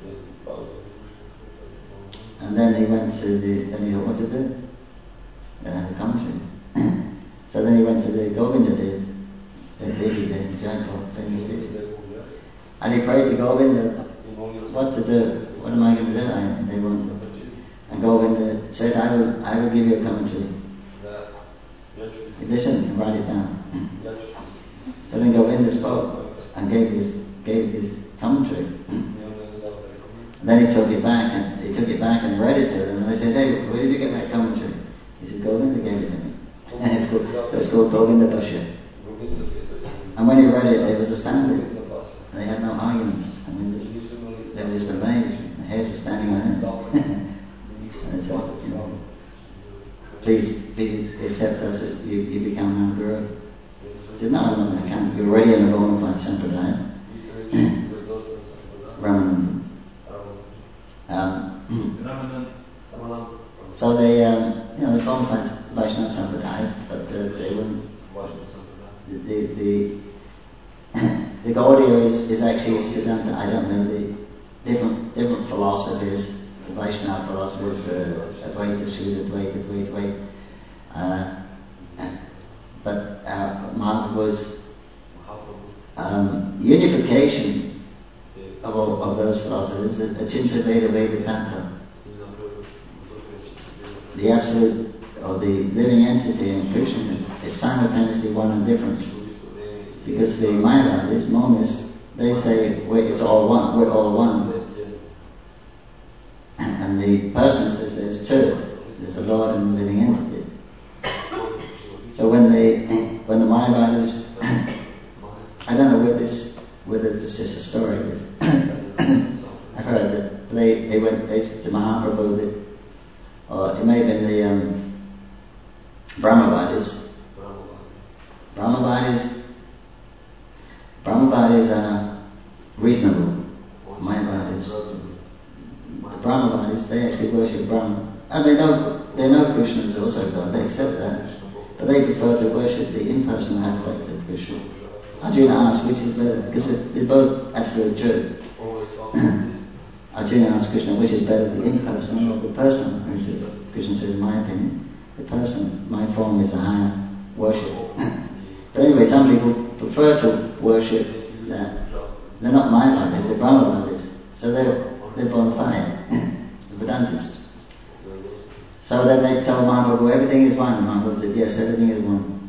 And then he went to the, then he thought, what to do? They have a commentary. So then he went to the Govinda did, the Devi did in Jaipur, famous Devi. And he prayed to Govinda, what to do? What am I going to do? I, they won't. And Govinda said, I will, I will give you a commentary. Listen and write it down. So then Govinda spoke and gave his, gave his commentary. And then he took it back and he took it back and read it to them, and they said, hey, where did you get that commentary? He said, Govinda gave it to me. And it's called, so it's called Govinda Bhaskar. And when he read it, they was astounded. They had no arguments. I mean, they were just amazed. The hairs were standing on end. And they said, you know, please, please accept us. You, you become our guru. He said, no, no, I can't. You're already in the bona fide sampradaya. Ramananda. Um, so they, um, you know, the bona fide Vaishnava sampradayas, but uh, they wouldn't. The the the, the Gaudiya is, is actually Siddhanta. I don't know the different different philosophies. The Vaishnava philosophers, uh, Advaita, Shuddha, Advaita, Advaita, Advaita. Uh, but uh, Mahaprabhu's um, unification of all of those philosophies, Achinta Veda Veda Tattva. the absolute or the living entity in Krishna is simultaneously one and different. Because the Mayavadis, Monists, they say we're, it's all one, we're all one. And the person says there's two. There's a Lord and a living entity. So when they, when the Mayavadis, I don't know whether this, whether it's just a story. I've heard that they, they went they, to Mahaprabhu, that, or it may have been the um, Brahmavadis. Brahmavadis, Brahmavadis are reasonable. Mayavadis. The Brahmavadis, they actually worship Brahma. And they know, they know Krishna is also God, they accept that. But they prefer to worship the impersonal aspect of Krishna. Arjuna asked which is better, because they're both absolutely true. Arjuna asked Krishna which is better, the impersonal or the personal. And he says, Krishna says, in my opinion, the person, my form is a higher worship. But anyway, some people prefer to worship that. They're not Mayavadis, they're Brahmavadis. So they're, they're bona fide, the Vedantists. So then they tell Mahaprabhu, everything is one. And Mahaprabhu said, yes, everything is one.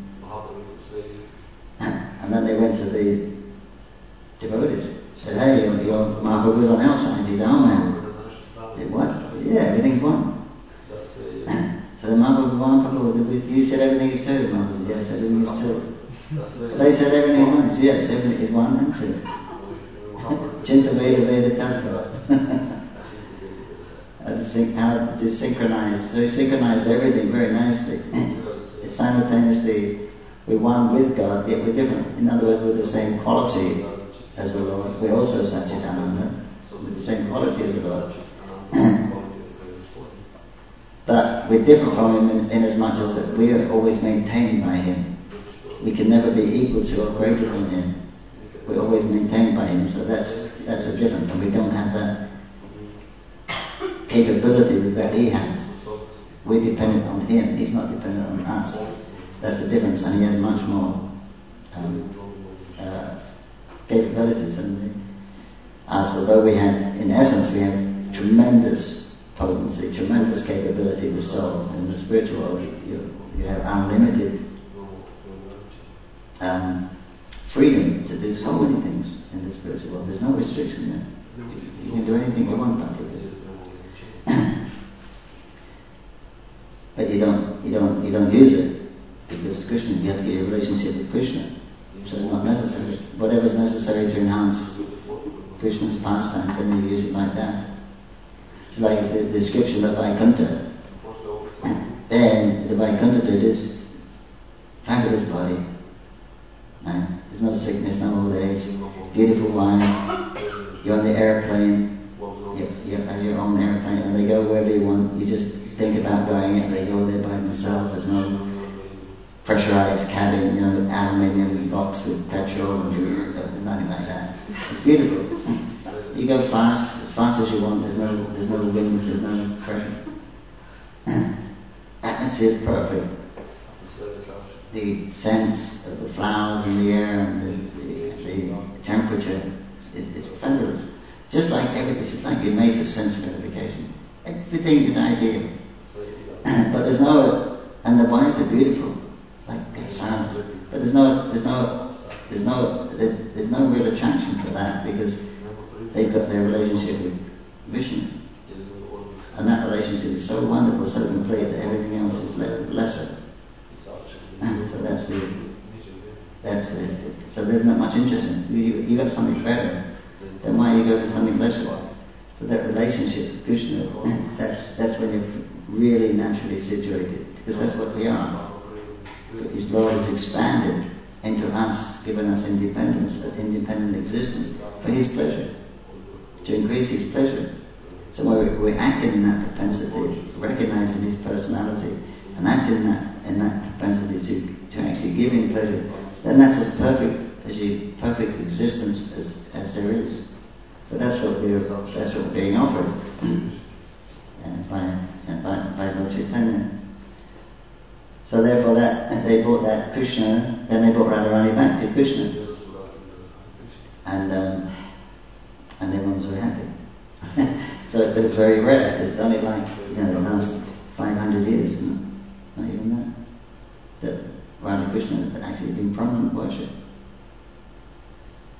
And then they went to the devotees. Said, hey, your, your Mahaprabhu's on our side, he's our man. They said, what? Said, yeah, everything's one. So the Mahaprabhu, Mahaprabhu, you said everything is two. Mahaprabhu said, yes, everything is two. But they said everything is one. Said, yes, everything is one and two. Chinta Veda Veda Tattva. How to, syn- how to synchronize. So he synchronized everything very nicely. It's simultaneously, we're one with God, yet we're different. In other words, we're the same quality as the Lord. We're also Satchidananda, with the same quality as the Lord. But we're different from Him in, in as much as that we are always maintained by Him. We can never be equal to or greater than Him. We're always maintained by Him, so that's that's a different, and we don't have that capability that He has. We're dependent on Him, He's not dependent on us. That's the difference, and He has much more um, uh, capabilities than us. Although we have, in essence, we have tremendous potency, tremendous capability of the soul. In the spiritual world, you, you have unlimited um, freedom to do so many things in the spiritual world. There's no restriction there. You, you can do anything you want practically. But you don't, you don't, you don't use it because Krishna. You have to get your relationship with Krishna. So it's not necessary. Whatever's necessary to enhance Krishna's pastimes, then you use it like that. It's like it's the description of Vaikuntha. Then the Vaikuntha is fabulous body. Man, there's no sickness, no old age, beautiful wines. You're on the airplane. You, you have your own airplane, and they go wherever you want. You just think about going in, they go there by themselves. There's no pressurized cabin, you know, aluminium box with petrol, and there's nothing like that. It's beautiful. You go fast, as fast as you want. There's no, there's no wind, there's no pressure. Atmosphere is perfect. The sense of the flowers in the air and the, the, the temperature is, is fabulous. Just like everything, it's just like you're made for sense gratification. Everything is ideal. But there's no, and the wines are beautiful, like sounds. But there's no, there's no, there's no, there's no real attraction for that because they've got their relationship with Vishnu, and that relationship is so wonderful, so complete that everything else is le- lesser. So that's the, that's the, so there's not much interest in it. You, you got something better, then why you go to something lesser? So that relationship with Krishna, that's that's when you're really naturally situated, because that's what we are. His Lord has expanded into us, given us independence, an independent existence, for His pleasure, to increase His pleasure. So we're, we're acting in that propensity, recognizing His personality, and acting in that, in that propensity to, to actually give Him pleasure, then that's as perfect as your perfect existence as, as there is. So that's what we're that's what we're being offered uh, by, uh, by by Lord Chaitanya. So therefore, that they brought that Krishna, then they brought Radharani back to Krishna, and um, and everyone was very happy. So, but it's very rare. It's only like, you know, now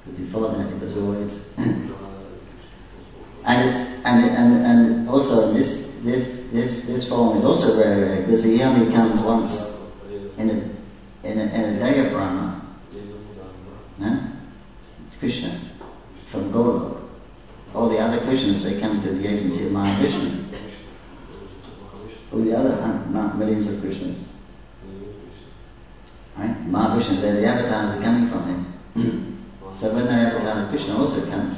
But before that it was always and it's and and and also this this this this form is also very rare because he only comes once in a in a, in a day of Brahma. No? Krishna from Golok. All the other Krishnas, they come through the agency of Mahavishnu. All the other uh, millions of Krishnas. Right? Mahavishnu, they're the avatars are coming from him. So when the avatar of Krishna also comes.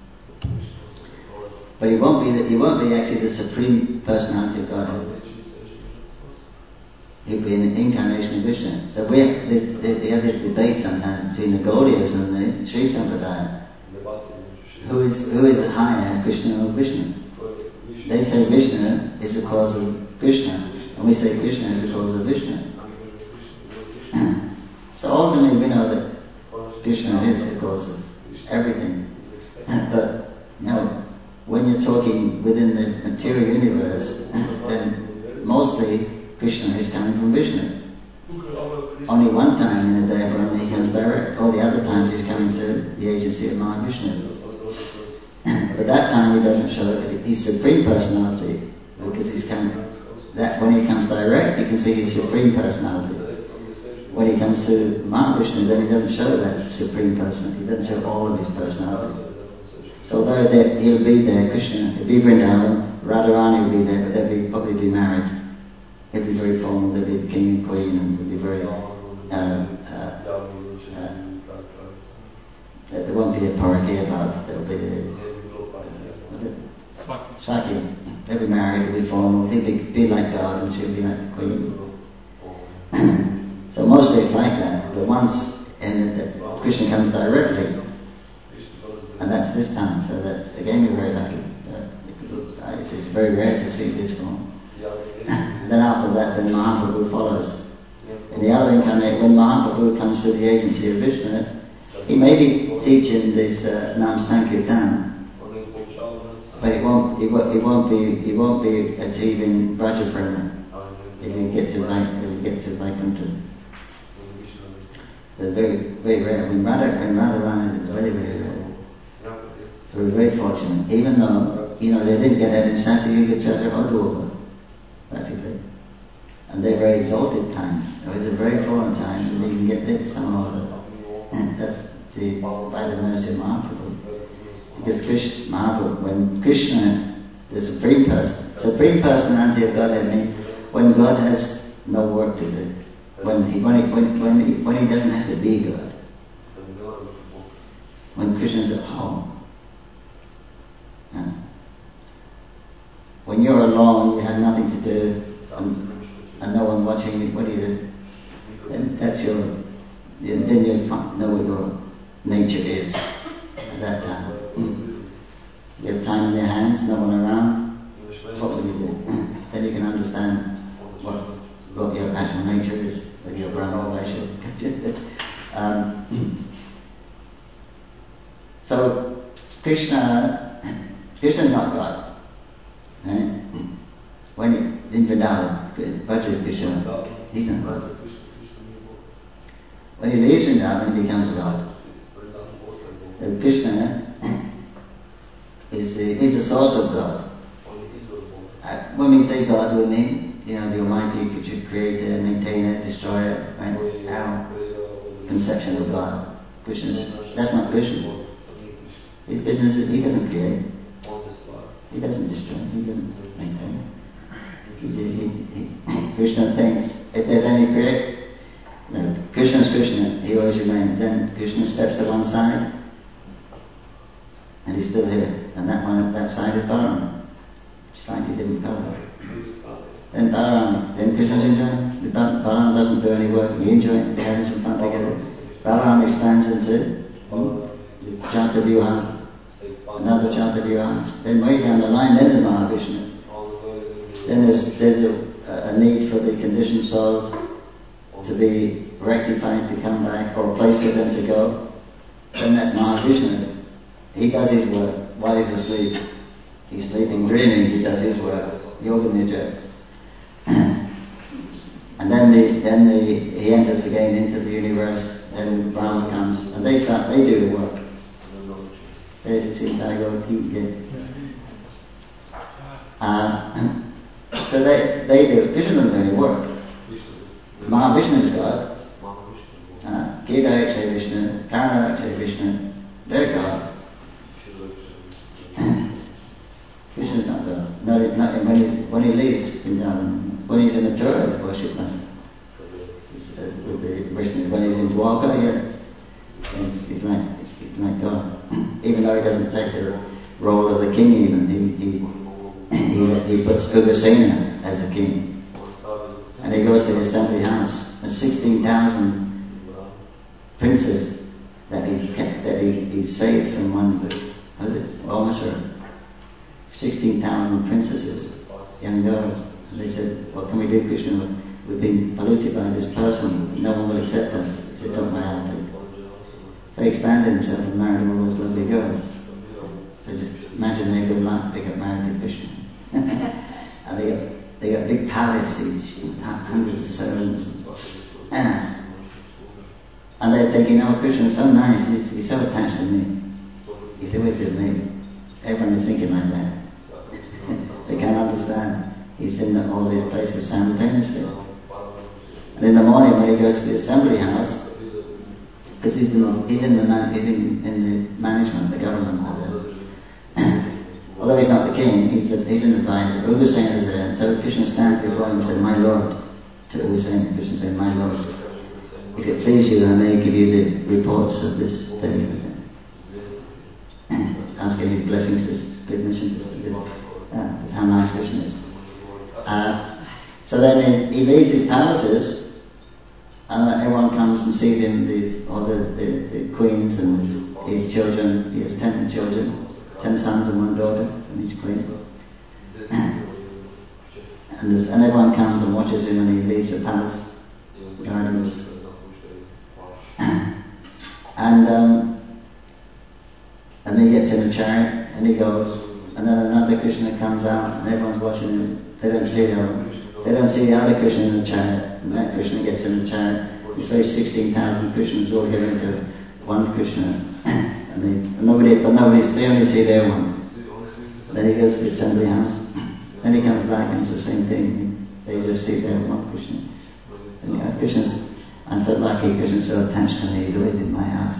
But he won't be the, he won't be actually the supreme personality of Godhead. He'll be an incarnation of Vishnu. So we have this, we have this debate sometimes between the Gaudiyas and the Sri Sampradaya. Who is who is higher, Krishna or Vishnu? They say Vishnu is the cause of Krishna, and we say Krishna is the cause of Vishnu. So ultimately we know that Krishna is the cause of everything. But you know, when you're talking within the material universe, then mostly Krishna is coming from Vishnu. Only one time in a day of Brahma he comes direct. All the other times he's coming through the agency of Mahavishnu. But that time he doesn't show his supreme personality because he's coming. That when he comes direct, you can see his supreme personality. When he comes to Mahavishnu, then he doesn't show that supreme personality. He doesn't show all of his personality. So although he'll be there, Krishna, he'll be Vrindavan, Radharani will be there, but they'll be, probably be married. He'll be very formal. They'll be the king and queen, and they'll be very. Uh, uh, uh, there won't be a paraki about. There'll be. A, Was it? Swati. They'll be married, they'll be formal, he'll be, be like God and she'll be like the Queen. So mostly it's like that, but once and uh, Krishna comes directly, and that's this time, so that's, again we're very lucky. So it's, it's very rare to see this form. Then after that, then Mahaprabhu follows. In the other incarnate, when Mahaprabhu comes to the agency of Vishnu, he may be teaching this uh, Nam Sankirtan, but it won't, it won't, it won't be, it won't be achieving Brajaprema. It will get to Vai, it will get to Vaikuntha. So it's very, very rare. When Radha, when Radharani, it's very, very rare. So we're very fortunate. Even though, you know, they didn't get that in Satyuga, Treta, or Dwapara, practically. And they're very exalted times. So it's a very fallen time, and we can get this somehow or other. And that's the, by the mercy of Mahaprabhu. Because Krishna, Mahaprabhu, when Krishna, the Supreme Person, Supreme Personality of Godhead means when God has no work to do, when he, when he, when, when he, when he doesn't have to be God, when Krishna's at home. Yeah. When you're alone, you have nothing to do, and, and no one watching you, what do you do? Then that's your, then you know what your nature is at that time. You have time in your hands, no one around, what will you do? Then you can understand what, what your actual nature is, whether you're Brahma or Vaishya. um, so, Krishna, Krishna is not God. Right? When he, in Vrindavan, Bhaja Krishna, he's not God. When he leaves Vrindavan, he becomes God. So Krishna is the, is the source of God. Uh, when we say God, we mean, you know, the Almighty Creator, Maintainer, Destroyer, right? Our conception of God. Krishna's, that's not Krishna. His business is, he doesn't create. He doesn't destroy. He doesn't maintain. He, he, he, Krishna thinks, if there's any create, you know, Krishna's Krishna, he always remains. Then Krishna steps to one side, and he's still here. And that one, that side is Balarama. Just like he didn't go. Then Balarama, then Krishna's enjoying. Balarama doesn't do any work, he enjoys it, they're having some fun together. Balarama expands into um, Jatavyuha, another Jatavyuha. Then way down the line, then there's Mahavishnu. Then there's, there's a, a need for the conditioned souls to be rectified, to come back, or a place for them to go. Then that's Mahavishnu. He does his work while he's asleep. He's sleeping, dreaming, he does his work. Yoga Nidra. And then the, then the, he enters again into the universe, then Brahma comes, and they start, they do the work. There's a yeah. Uh, so they, they do, Krishna doesn't do any work. Mahavishnu is God. Uh, Gita Akshay Vishnu, Karana Akshay Vishnu, they're God. Krishna's not God. Not, not, when, he's, when he leaves Vrindavan, when he's in the Torah, it's worship land. With the Vishnu, when he's in Dwarka, yeah, he's, he's, like, he's like God. Even though he doesn't take the role of the king, even he he he, he puts Ugrasena as the king, and he goes to the assembly house. There's sixteen thousand princes that he kept, that he, he saved from one. What is it? Almost sixteen thousand princesses, young girls. And they said, "What can we do, Krishna? We've been polluted by this person. No one will accept us." He said, "Don't worry, I'll take it." So he expanded himself and married all those lovely girls. So just imagine their good luck, they got married to Krishna. And they got, they got a big palace each, hundreds of servants. And, and they're thinking, "Oh, Krishna's so nice, he's, he's so attached to me. He's always with me." Everyone is thinking like that. They can't understand. He's in the, all these places simultaneously. And in the morning when he goes to the assembly house, because he's in, he's in the man, he's in, in the management, the government of the, although he's not the king, he's a, he's an advisor. Ugrasena is there, and so Krishna stands before him and says, "My Lord," to Ugrasena. Krishna said, "My Lord, if it please you, I may give you the reports of this thing." Asking his blessings, this good mission, this, this, uh, this how nice Krishna is. Uh, so then he, he leaves his palaces. And uh, everyone comes and sees him, the, all the, the, the queens and his, his children. He has ten children, ten sons and one daughter from each queen. And, this, and everyone comes and watches him when he leaves the palace gardens. And um, and then he gets in a chariot and he goes. And then another Krishna comes out and everyone's watching him. They don't see him. They don't see the other Krishna in the chariot. And that Krishna gets in the chariot. It's very sixteen thousand Krishnas all get into one Krishna. And, they, and nobody, but nobody, they only see their one. Then he goes to the assembly house. Then he comes back and it's the same thing. They just see their one Krishna. And you know, Krishna's, I'm so lucky, Krishna's so attached to me, he's always in my house.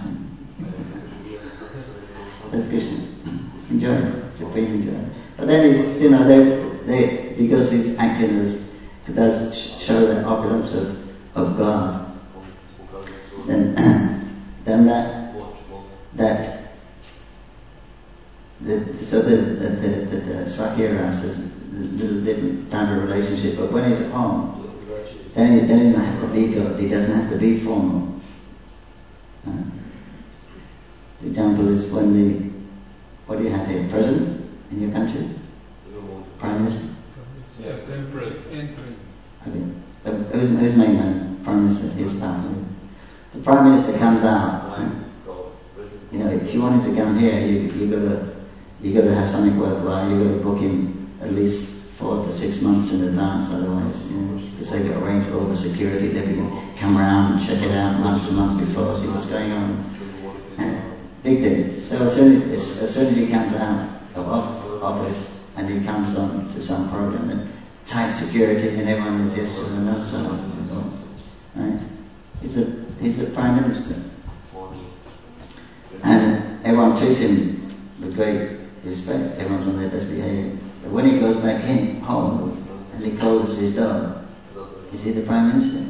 That's Krishna. Enjoy it. Supreme enjoy it. But then he's, you know, they, they, because he's acting as, it does show the opulence of, of God. Then, then that, that, the, so there's the, the, the, the Swakira Rasa is a little different type of relationship, but when he's at home, then he, then he doesn't have to be good, he doesn't have to be formal. Uh, the example is when the, what do you have here, president in your country? Prime Minister? Yeah, Emperor. Okay. So who's, who's main man? Prime Minister, his family. The Prime Minister comes out. You know, if you wanted to come here, you you got to you got to have something worthwhile. You got to book him at least four to six months in advance. Otherwise, you know, because they got to arrange all the security. They can come around and check it out months and months before, see what's going on. Big thing. So as soon as as soon as he comes out of office and he comes on to some program, then tight security and everyone is yes and no so right. He's a he's a prime minister. And everyone treats him with great respect. Everyone's on their best behavior. But when he goes back in home and he closes his door, is he the prime minister?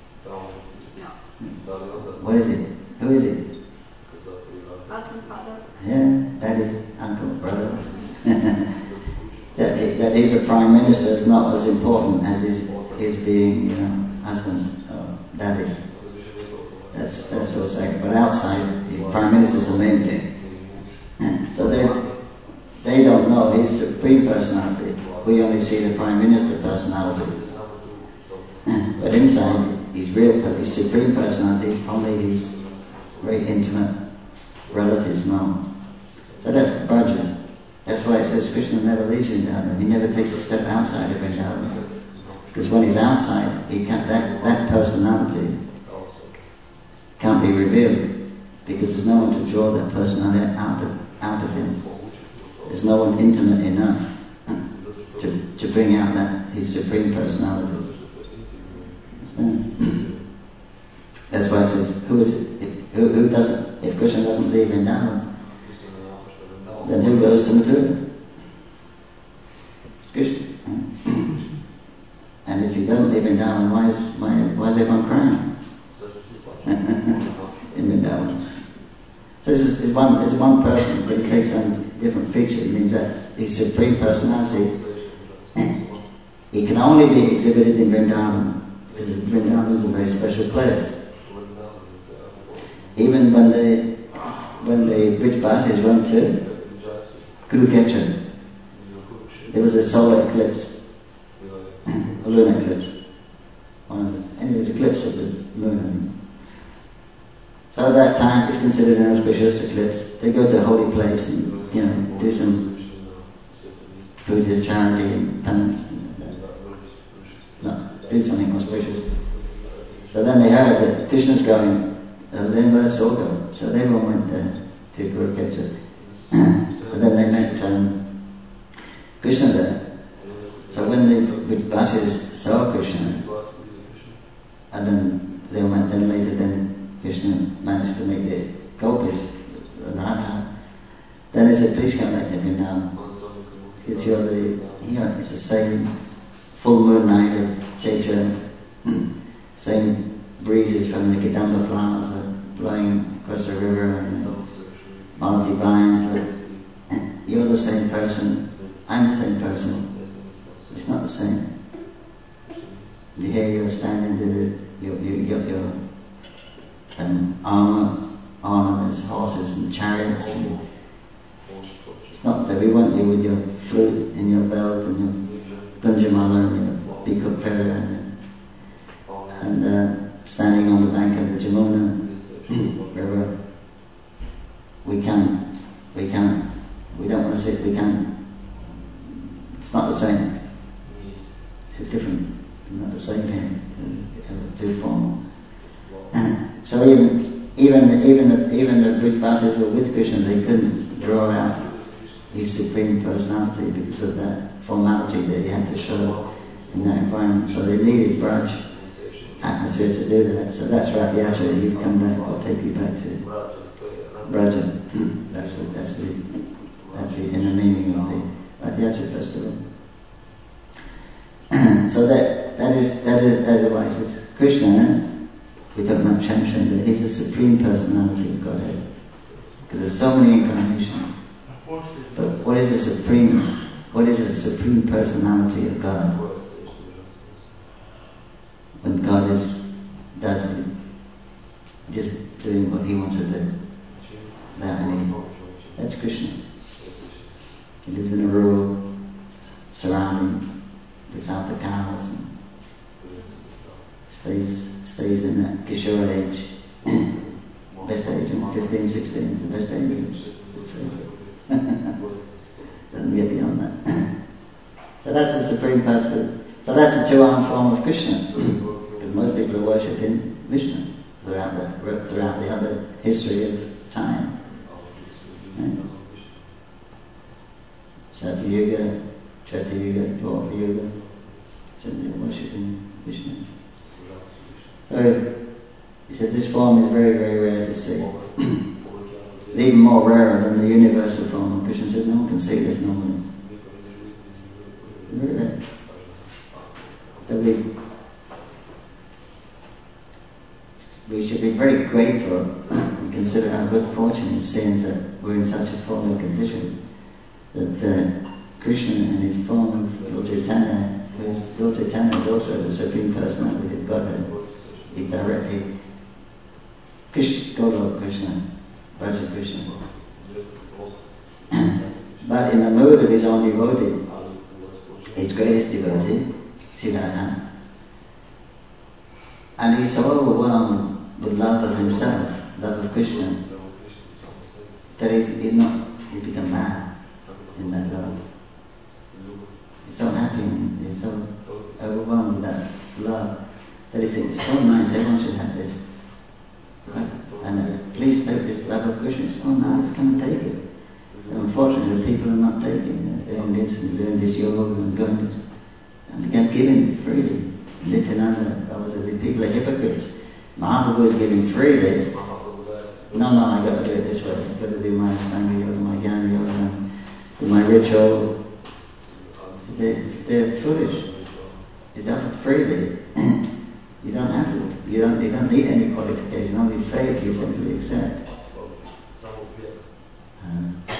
What is it? Who is it? Husband, father. Yeah, daddy, uncle, brother. that, he, that he's a prime minister is not as important as his, his being, you know, husband or daddy. That's that's also. But outside, the prime minister is the main thing. Yeah. So they they don't know his supreme personality. We only see the prime minister personality. Yeah. But inside, his real, his supreme personality, only his very intimate relatives know. So that's Braja. That's why it says Krishna never leaves Vrindavan. He never takes a step outside of Vrindavan. Because when he's outside, he can't, that, that personality can't be revealed. Because there's no one to draw that personality out of. out of him. There's no one intimate enough to, to bring out that his supreme personality. Understand? That's why it says, who is it? If, who, who doesn't? If Krishna doesn't leave Vrindavan, then who goes to Mathura? It's Krishna. And if you don't live in Vrindavan, why is, why, why is everyone crying? In Vrindavan. So this is one, it's one person, but it takes on a different feature. It means that his supreme personality, it can only be exhibited in Vrindavan, because Vrindavan is a very special place. Even when the when the Brijbasis went to Kurukshetra, there was a solar eclipse, a lunar eclipse. One of the, and it was eclipse of the moon, I think. So at that time it's considered an auspicious eclipse. They go to a holy place and, you know, do some Buddhist charity and penance. No, do something auspicious. So then they heard that Krishna's going, uh, then let's all go. So everyone went there to Kurukshetra. And then they met um, Krishna there. So when the Brijbasis saw Krishna, and then they went, then later then Krishna managed to make the gopis, Radha, then he said, please come back to Vrindavan. Because you're the, you know, it's the same full moon night of Chaitra, same breezes from the Kadamba flowers that are blowing across the river and the multi vines. You're the same person, I'm the same person. It's not the same. You hear you're standing there, you, you, you got your um, armour on, and there's horses and chariots. And it's not that we want you with your flute in your belt and your gunjamala and your peacock feather and, and uh, standing on the bank of the Jamuna river. We can't, we can't, we don't want to sit, we can't. It's not the same. It's different. Not the same here. Too formal. So even even even the even the Brijbasis were with Krishna, they couldn't draw out his supreme personality because of that formality that he had to show in that environment. So they needed Braj atmosphere to do that. So that's Rath Yatra. You've come back. I'll take you back to Braja. That's the that's the that's the inner meaning of the Rath Yatra festival. So that that is that is that is why it says Krishna. Eh? We talk about Shamshan, but he's the supreme personality of Godhead. Because there's so many incarnations. But what is the supreme? What is the supreme personality of God? When God is does it, just doing what He wants to do, without any. That's Krishna. He lives in a rural surroundings. Looks after cows and stays stays in that Kishore age. Best age, fifteen, sixteen is the best age. Let's face it. Doesn't get beyond that. So that's the supreme person. So that's the two-armed form of Krishna. Because most people are worshipping Vishnu throughout the throughout the other history of time. Right? Satyuga, Treta Yuga, Dwapara Yuga, so they're worshipping Vishnu. So he said this form is very, very rare to see. It's even more rarer than the universal form. Krishna says no one can see this normally. Very rare. So we we should be very grateful and consider our good fortune in seeing that we're in such a fallen condition. That uh, Krishna and his form of Lord Chaitanya, whereas Lord Chaitanya is also the Supreme Personality of Godhead. He directly, Krishna, God Lord Krishna, Braja Krishna. But in the mood of his own devotee, his greatest devotee, Siddhartha, and he's so overwhelmed with love of himself, love of Krishna, that he's, he's not, he's become mad in that love. He's so happy and he's so overwhelmed with that love that he thinks, so nice, everyone should have this. Right? And uh, please take this love of Krishna, it's so nice, come and take it. So unfortunately, the people are not taking, they're doing this and doing this yoga and going this, and they kept giving freely. Nityananda, the people are hypocrites. Mahaprabhu is giving freely. No, no, I got to do it this way. I've got to do my Astanga yoga, my Jnana yoga, do my ritual. They're, they're foolish. It's offered freely. You don't have to. You don't. You don't need any qualification. Only faith. You simply accept. Uh,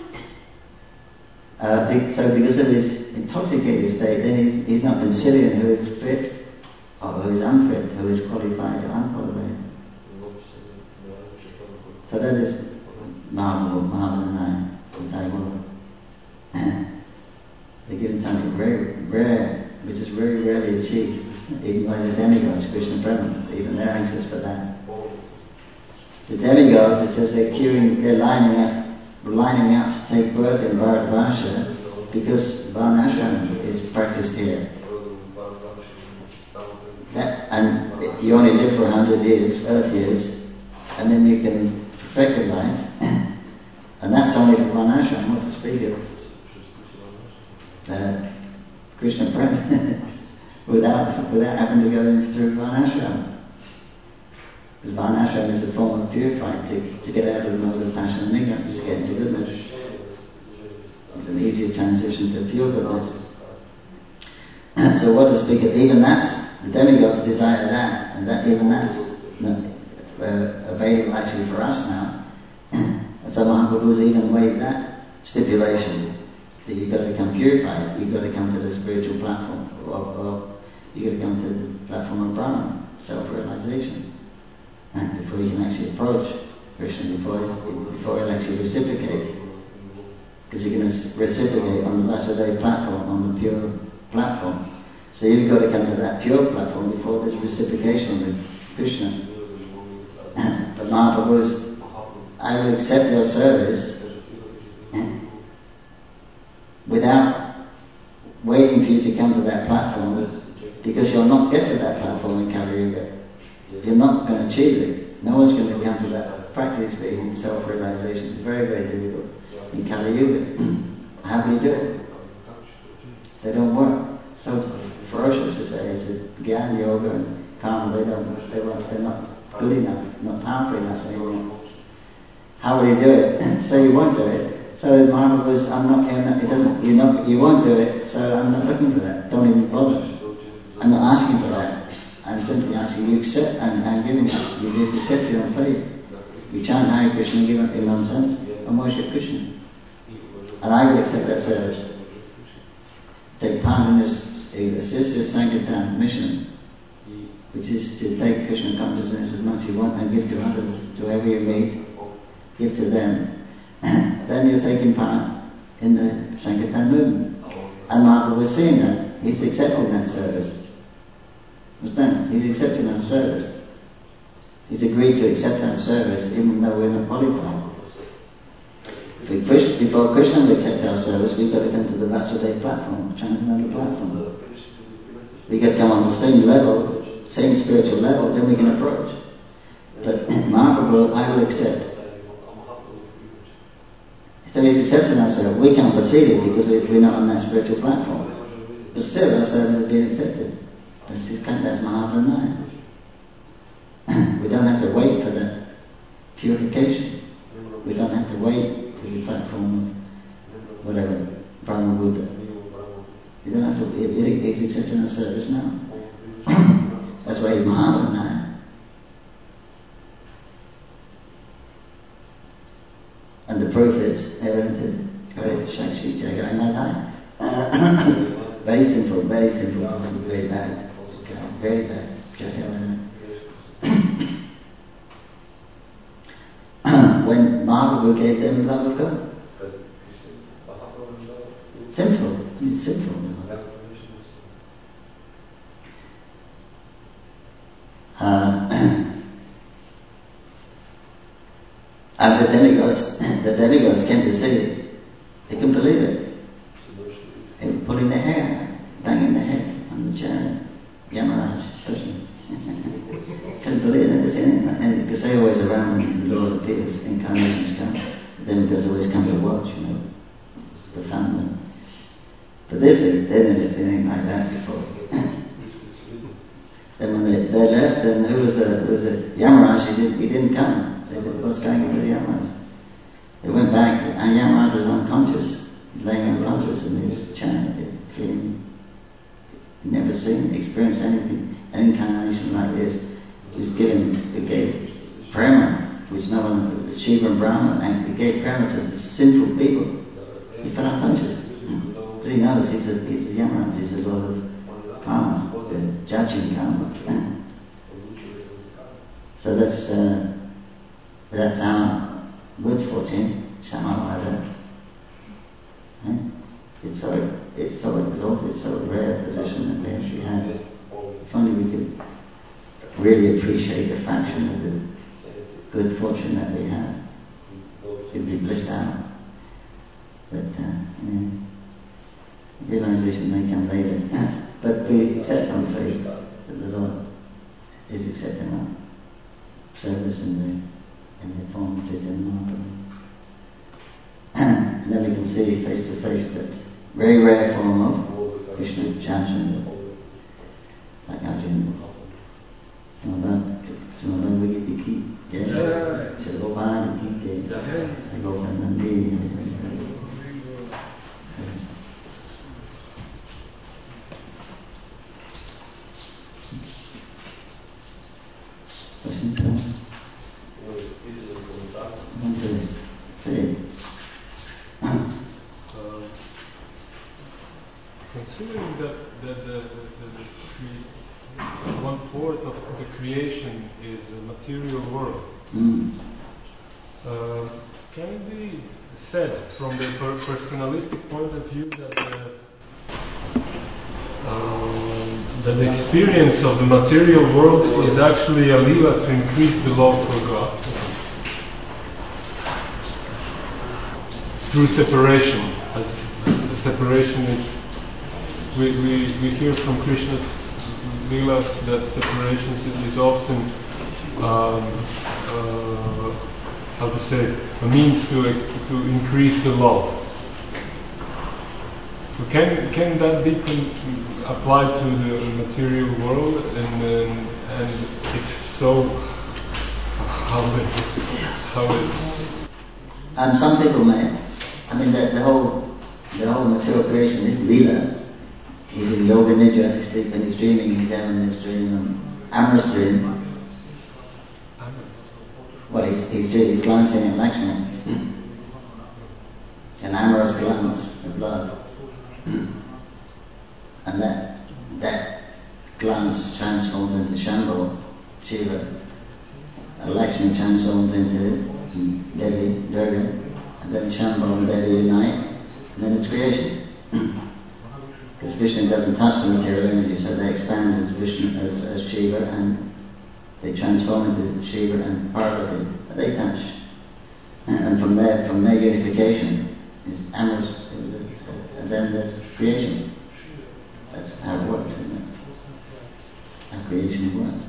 uh, be, so because of his intoxicated state, then he's, he's not considering who is fit or who is unfit, who is qualified or unqualified. So that is Mahaprabhu, Mahaprabhu and Daimon. They're given something very rare, which is very rarely achieved, even by the demigods, Krishna Brahma. Even they're anxious for that. The demigods, it says they're queuing, they're lining up, lining up to take birth in Bharatvarsha because Varnashram is practiced here. That, and you only live for a hundred years, earth years, and then you can perfect your life. And that's only for Varnashram, what to speak of uh, Krishna Prema without, without having to go through Varnashram. Because Varnashram is a form of purifying to, to get out of the mode of passion and ignorance, to get into goodness. It's an easier transition to pure goodness. So what to speak of, even that's, the demigods desire that, and that even that's not, uh, available actually for us now. And so Mahaprabhu's even waived that stipulation, that you've got to become purified, you've got to come to the spiritual platform, or, or you've got to come to the platform of Brahman, self-realization. And before you can actually approach Krishna, before, before he'll actually reciprocate. Because he can reciprocate on the Vasudeva platform, on the pure platform. So you've got to come to that pure platform before there's reciprocation with Krishna. But Mahaprabhu is, I will accept your service without waiting for you to come to that platform, because you'll not get to that platform in Kali Yuga. You're not going to achieve it. No one's going to come to that. Practically speaking, self-realization is very, very difficult in Kali Yuga. How can you do it? They don't work. So ferocious as they is. Gyan, yoga, and karma, they don't. They won't. They're not good enough, not powerful enough anymore. How will you do it? So you won't do it. So Mahaprabhu was, I'm not. It doesn't. You not. You won't do it. So I'm not looking for that. Don't even bother. I'm not asking for that. I'm simply asking you accept, I'm, I'm giving you, you just accept your own faith. You chant Hare Krishna, give up your nonsense, and worship Krishna. And I will accept that service. Take part in this, assist this Sankirtan mission, which is to take Krishna consciousness as much as you want and give to others, to whoever you meet, give to them. Then you're taking part in the Sankirtan movement. And Mahaprabhu was seeing that. He's accepting that service. Understand? He's accepting our service. He's agreed to accept our service even though we're not qualified. If we push, before Krishna will accept our service, we've got to come to the Vasudeva platform, transcendental platform. We've got to come on the same level, same spiritual level, then we can approach. But Mahaprabhu, I will accept. So he's accepting our service. We can't perceive it because we're not on that spiritual platform. But still, our service has been accepted. That's, his, that's Mahaprabhu. We don't have to wait for the purification. We don't have to wait to the platform of whatever, Brahma Buddha. You don't have to, he's accepting our service now. That's why he's Mahaprabhu. And the proof is evident. Correct, Shakshi Jagai Madhai. Very simple, very simple person, very bad. Okay, very bad. When Mahaprabhu gave them the love of God. Simple. I mean, simple. Uh, and the demigods, the demigods came to see it. They couldn't believe it. They were pulling their hair, banging their head on the chariot. Yamaraj, especially. Couldn't believe it. And because they always around when the Lord appears, incarnations come, The demigods always come to watch, you know, the family. But this is, they didn't have anything like that before. Then when they, they left, then who was a, who was a Yamaraj, he, did, he didn't come. They said, what's going on with Yamaraj? They went back, and Yamaraj was unconscious, laying unconscious in his chair, his feeling, never seen, experienced anything, any incarnation like this. He was given, he gave prema, which no one, Shiva and Brahma, and he gave prema to the sinful people. He fell unconscious. Because he knows he's a, he's a Yamaraj, he's a lot of karma, the judging karma. So that's uh, that's our good fortune, Samavada. Eh? It's so it's so exalted, so rare a position that we actually have. If only we could really appreciate a fraction of the good fortune that we have, it'd be blissed out. But uh, yeah, realization may come later. But we accept on faith that the Lord is accepting our service in the in the form of Chaitanya Mahaprabhu. And then we can see face to face that very rare form of Krishna Jamshanda, like Arjuna. Samabha Vigiti Ki Jai, Shagopani Ki Jai, Gopanandi. Questions? One, two, three. Uh, considering that, that the, the, the cre- one fourth of the creation is a material world, Mm. uh, can it be said from the per- personalistic point of view that the, um, that the experience of the material world is actually a lila to increase the love for God through separation? As the separation is, we, we, we hear from Krishna's lilas that separation is, is often um, uh, how to say, a means to to increase the love. So can can that be con- applied to the material world, and and, and if so, how is how is? And some people may. I mean, the, the whole the whole material creation is lila. He's in yoga nidra, he's sleeping, he's dreaming, he's having this dream, um, amorous dream. Well, he's he's, he's glancing at Lakshmi. An amorous glance of love. And that that glance transformed into Shambho, Shiva. And Lakshmi transformed into Devi, Durga, and then Shambho and Devi unite, and then it's creation. Because Vishnu doesn't touch the material energy, so they expand as Vishnu, as, as Shiva, and they transform into Shiva and Parvati, but they touch. And from there, from their unification is amorous, and then there's creation. That's how it works, isn't it? How creation works.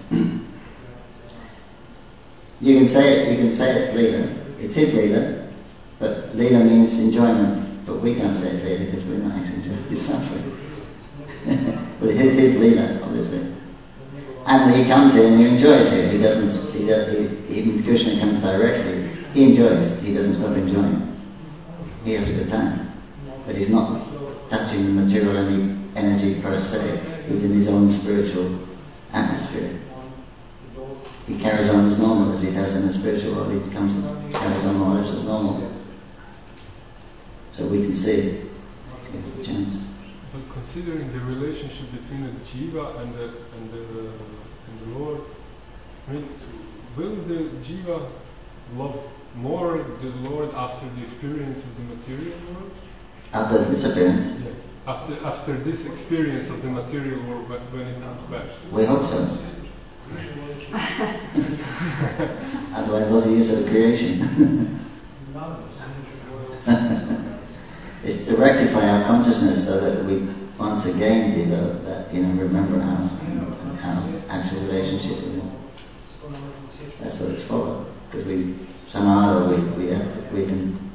You can say it, you can say it's Leela. It's his Leela, but Leela means enjoyment, but we can't say it's Leela because we're not actually enjoying, we're suffering. But it is his Leela, obviously. And when he comes here and he enjoys here, he doesn't, he, he, even Krishna comes directly, he enjoys, he doesn't stop enjoying. He has a good time. But he's not touching the material any energy per se, he's in his own spiritual atmosphere. He carries on as normal as he does in the spiritual world, he comes carries on more or less as normal. So we can see it. Let's give us a chance. But considering the relationship between the jiva and the and the and the Lord, I mean, will the jiva love more the Lord after the experience of the material world? After the disappearance? Yeah. After after this experience of the material world, when it comes back. We hope so. Otherwise, what's the use of the creation? It's to rectify our consciousness so that we once again develop that, you know, remember our, our actual relationship with Him. That's what it's for. Because we somehow or other we we have we've been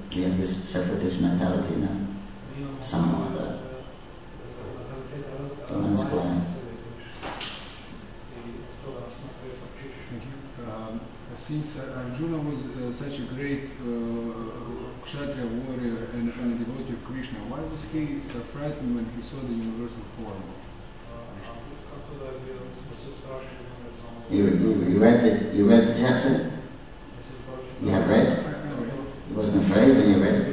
some other. Don't ask why. Thank you. Um, since uh, Arjuna was uh, such a great uh, Kshatriya warrior and, and a devotee of Krishna, why was he uh, frightened when he saw the universal form of Krishna? You, you, you read the you read the chapter? You have read? You wasn't afraid when you read it?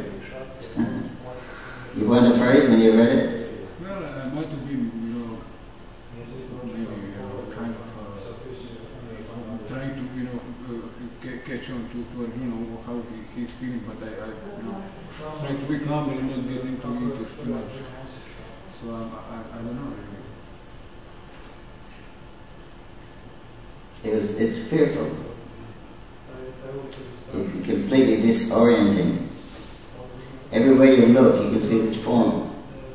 You weren't afraid when you read it? Well, I might have been, you know, maybe uh, kind of uh, trying to, you know, uh, ca- catch on to, to Arjuna, how he, he's feeling, but I, I you know, trying to be calm and not get into it too much. So um, I, I don't know really. It was, it's fearful. It's completely disorienting. Everywhere you look, you can see this form.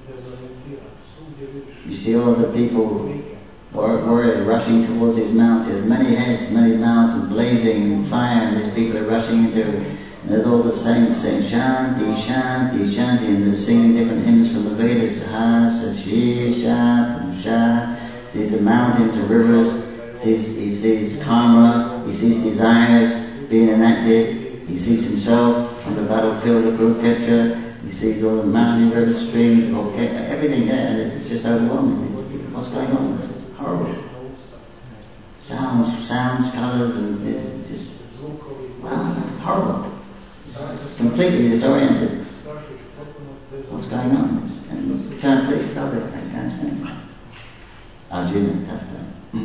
You see all the people, warriors rushing towards his mount. He has many heads, many mouths, and blazing fire, and these people are rushing into it. And there's all the saints saying Shanti, Shanti, Shanti, and they're singing different hymns from the Vedas. Hasa, Shisha, Sha. Sees the mountains and rivers. Sees, he sees karma. He sees desires being enacted. He sees himself on the battlefield of Kurukshetra. He sees all the mountains, rivers, streams, okay, everything there, and it's just overwhelming. It's, what's going on? It's horrible. Sounds, sounds, colours, and it's just wow, horrible. It's completely disoriented. What's going on? It's, and turn, please stop it. I can't stand it. Arjuna, tough guy.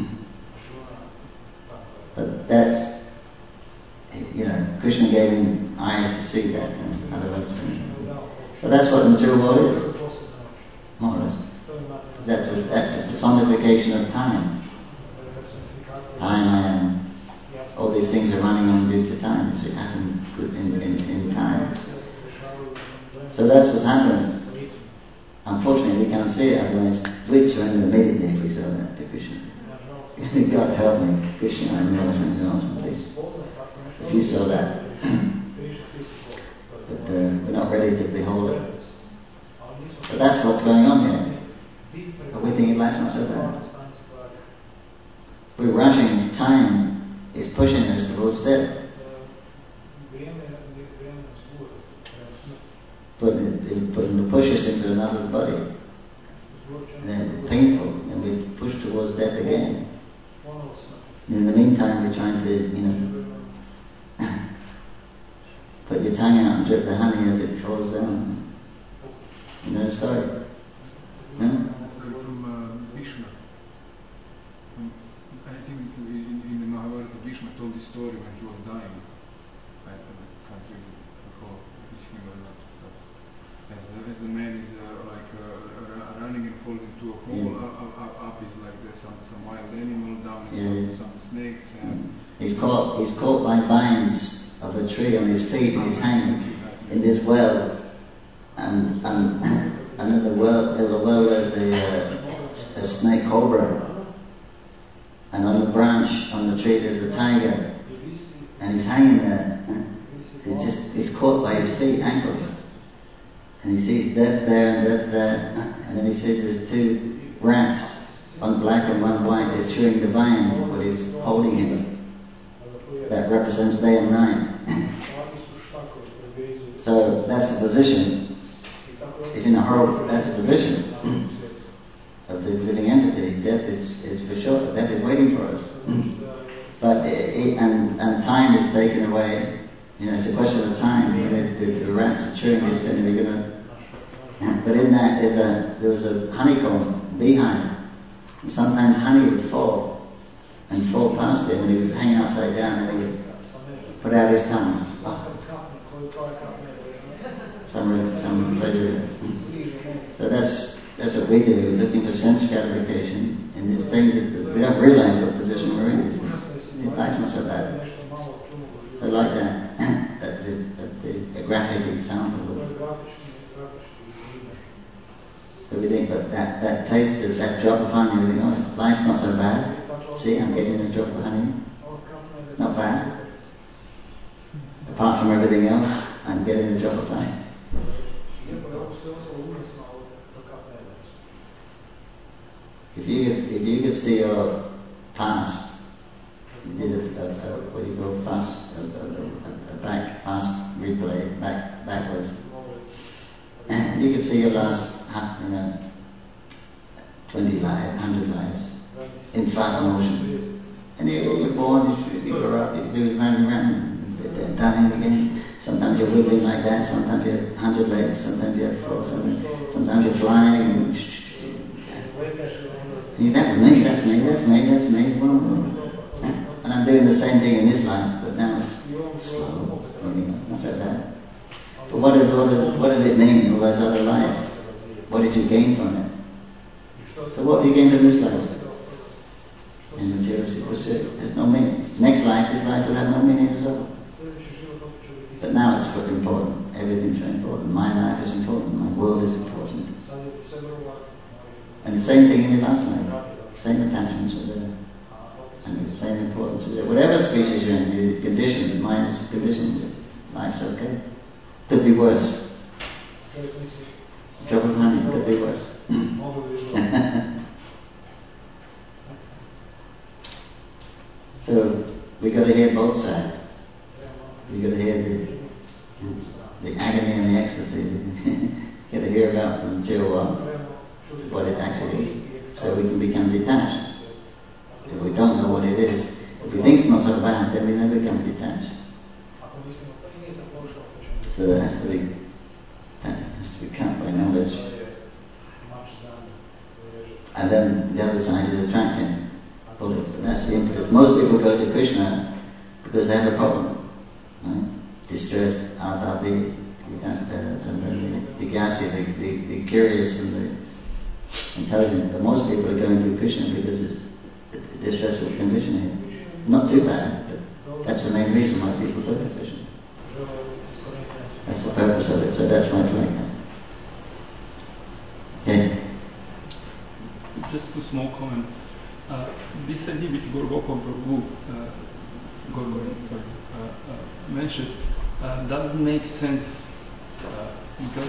But that's, you know, Krishna gave him eyes to see that, and otherwise. So that's what the material world is, more or less. That's a, that's a personification of time. Time, I am. All these things are running on due to time. So it happened in, in, in time. So that's what's happening. Unfortunately, we can't see it, otherwise we'd surrender immediately if we saw that to Krishna. God help me, Krishna, I know something, please. If you saw that. But uh, we're not ready to behold it. But that's what's going on here. But we think life's not so bad. We're rushing, time is pushing us towards death. But it, but it push us into another body. And then painful, and we push towards death again. And in the meantime, we're trying to, you know, put your tongue out and drip the honey as it falls down. You know the story? No? From uh, Bhishma. I think in, in the Mahabharata, Bhishma told the story when he was dying. I, I can't really recall if it's him or not. But as the, as the man is uh, like uh, running and falls into a hole, yeah. up, up, up is like there's some, some wild animal, down is yeah. some, some snakes. And he's caught. He's caught by vines of a tree on his feet, and he's hanging in this well. And and and in the well, in the well there's a, uh, a snake cobra. And on the branch on the tree there's a tiger, and he's hanging there. He just he's caught by his feet, ankles, and he sees death there and death there, and then he sees there's two rats, one black and one white. They're chewing the vine, but he's holding him. That represents day and night. So that's the position. He's in a horrible. That's the position of the living entity. Death is, is for sure. Death is waiting for us. But it, it, and and time is taken away. You know, it's a question of time. When the, the, the rats are chewing this, and they're gonna. But in that, there's a there was a honeycomb beehive. And sometimes honey would fall and fall past him, and he was hanging upside down, and he would put out his tongue. Some some pleasure. So that's that's what we do, looking for sense gratification in this thing. We don't realize what position we're in. Life's not so bad. So like that, that's a, a, a graphic example of. So we think, but that, that taste, of that drop of honey, we think, oh, life's not so bad. See, I'm getting a drop of honey. Not bad. Apart from everything else, I'm getting a drop of honey. If you could, if you could see your past, you did a, a, a what do you call fast, a, a, a back fast replay, back backwards, and you could see your last, you know, twenty lives, hundred lives in fast motion. And you, you're born, you, you grow up, you do it round and round, dying again. Sometimes you're wiggling like that, sometimes you have hundred legs, sometimes you have four, sometimes, sometimes you're flying. And yeah, that's me, that's me, that's me, that's me. And I'm doing the same thing in this life, but now it's slow, not so bad. But what, is all the, what did it mean, all those other lives? What did you gain from it? So what do you gain from this life? In the jealousy pursuit, there's no meaning. Next life, this life will have no meaning at all. But now it's very important. Everything's very important. My life is important. My world is important. And the same thing in the last life. Same attachments were there. And the same importance is there. Whatever species you're in, you're conditioned. The mind is conditioned. Life's okay. Could be worse. Drop of honey could be worse. So we got to hear both sides. We got to hear the, the agony and the ecstasy. Got to hear about the material what it actually is, so we can become detached. If we don't know what it is, if we think it's not so bad, then we never become detached. So that has to be that has to be cut by knowledge. And then the other side is attracting. That's the impetus. Most people go to Krishna because they have a problem. Right? Distressed, ardati, the, the, the, the, the, the curious and the intelligent. But most people are going to Krishna because it's a distressful condition here. Not too bad, but that's the main reason why people go to Krishna. That's the purpose of it, so that's why it's like that. Okay. Just a small comment. Uh, this idea which Gorgopal Prabhu uh, Gorgori, sorry, uh, uh, mentioned uh, doesn't make sense uh, because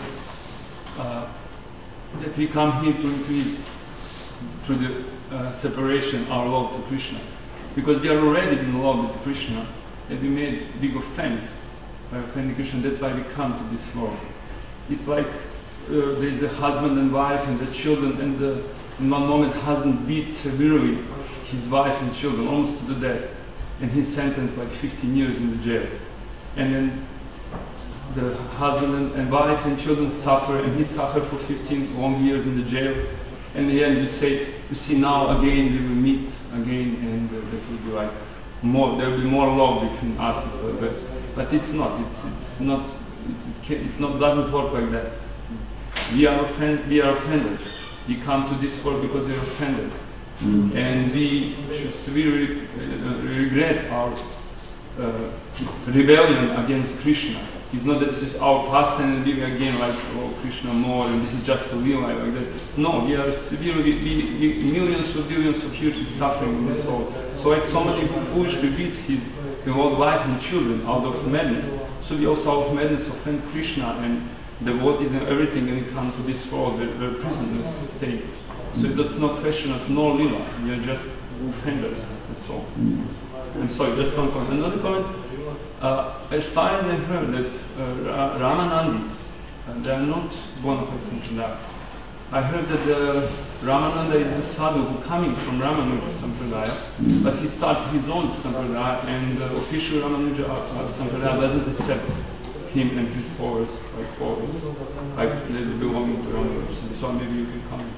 uh, that we come here to increase through the uh, separation our love to Krishna, because we are already in love with Krishna, that we made big offense by offending Krishna. That's why we come to this world. It's like uh, there is a husband and wife and the children, and the in one moment, husband beats severely his wife and children, almost to the death, and he's sentenced like fifteen years in the jail. And then the husband and, and wife and children suffer, and he suffered for fifteen long years in the jail. And in the end, you say, you see, now again we will meet again, and uh, that will be like more. There will be more love between us. Uh, but, but it's not. It's it's not. It's, it can, it's not. Doesn't work like that. We are offend, We are offenders. We come to this world because we are offended. Mm. And we should severely uh, regret our uh, rebellion against Krishna. It's not that this is our pastime and we again like, oh, Krishna more, and this is just a real life like that. No, we are severely, we, we, millions or billions of years suffering in this world. So like somebody who foolishly beat his old wife and children out of madness, so we also out of madness offend Krishna and devotees and everything, and we come to this world where, where prisoners stay. So that's no question of no lila. We are just offenders. That's all. I'm sorry, just one comment. Another comment. Uh, as far as I heard that uh, Ramanandis, uh, they are not bona fide Sampradaya. I heard that the Ramananda is the sadhu who coming from Ramanuja Sampradaya, but he started his own Sampradaya, and the official Ramanuja uh, Sampradaya doesn't accept him and his followers, like followers, like they belong to Ramanuja. So maybe you can comment.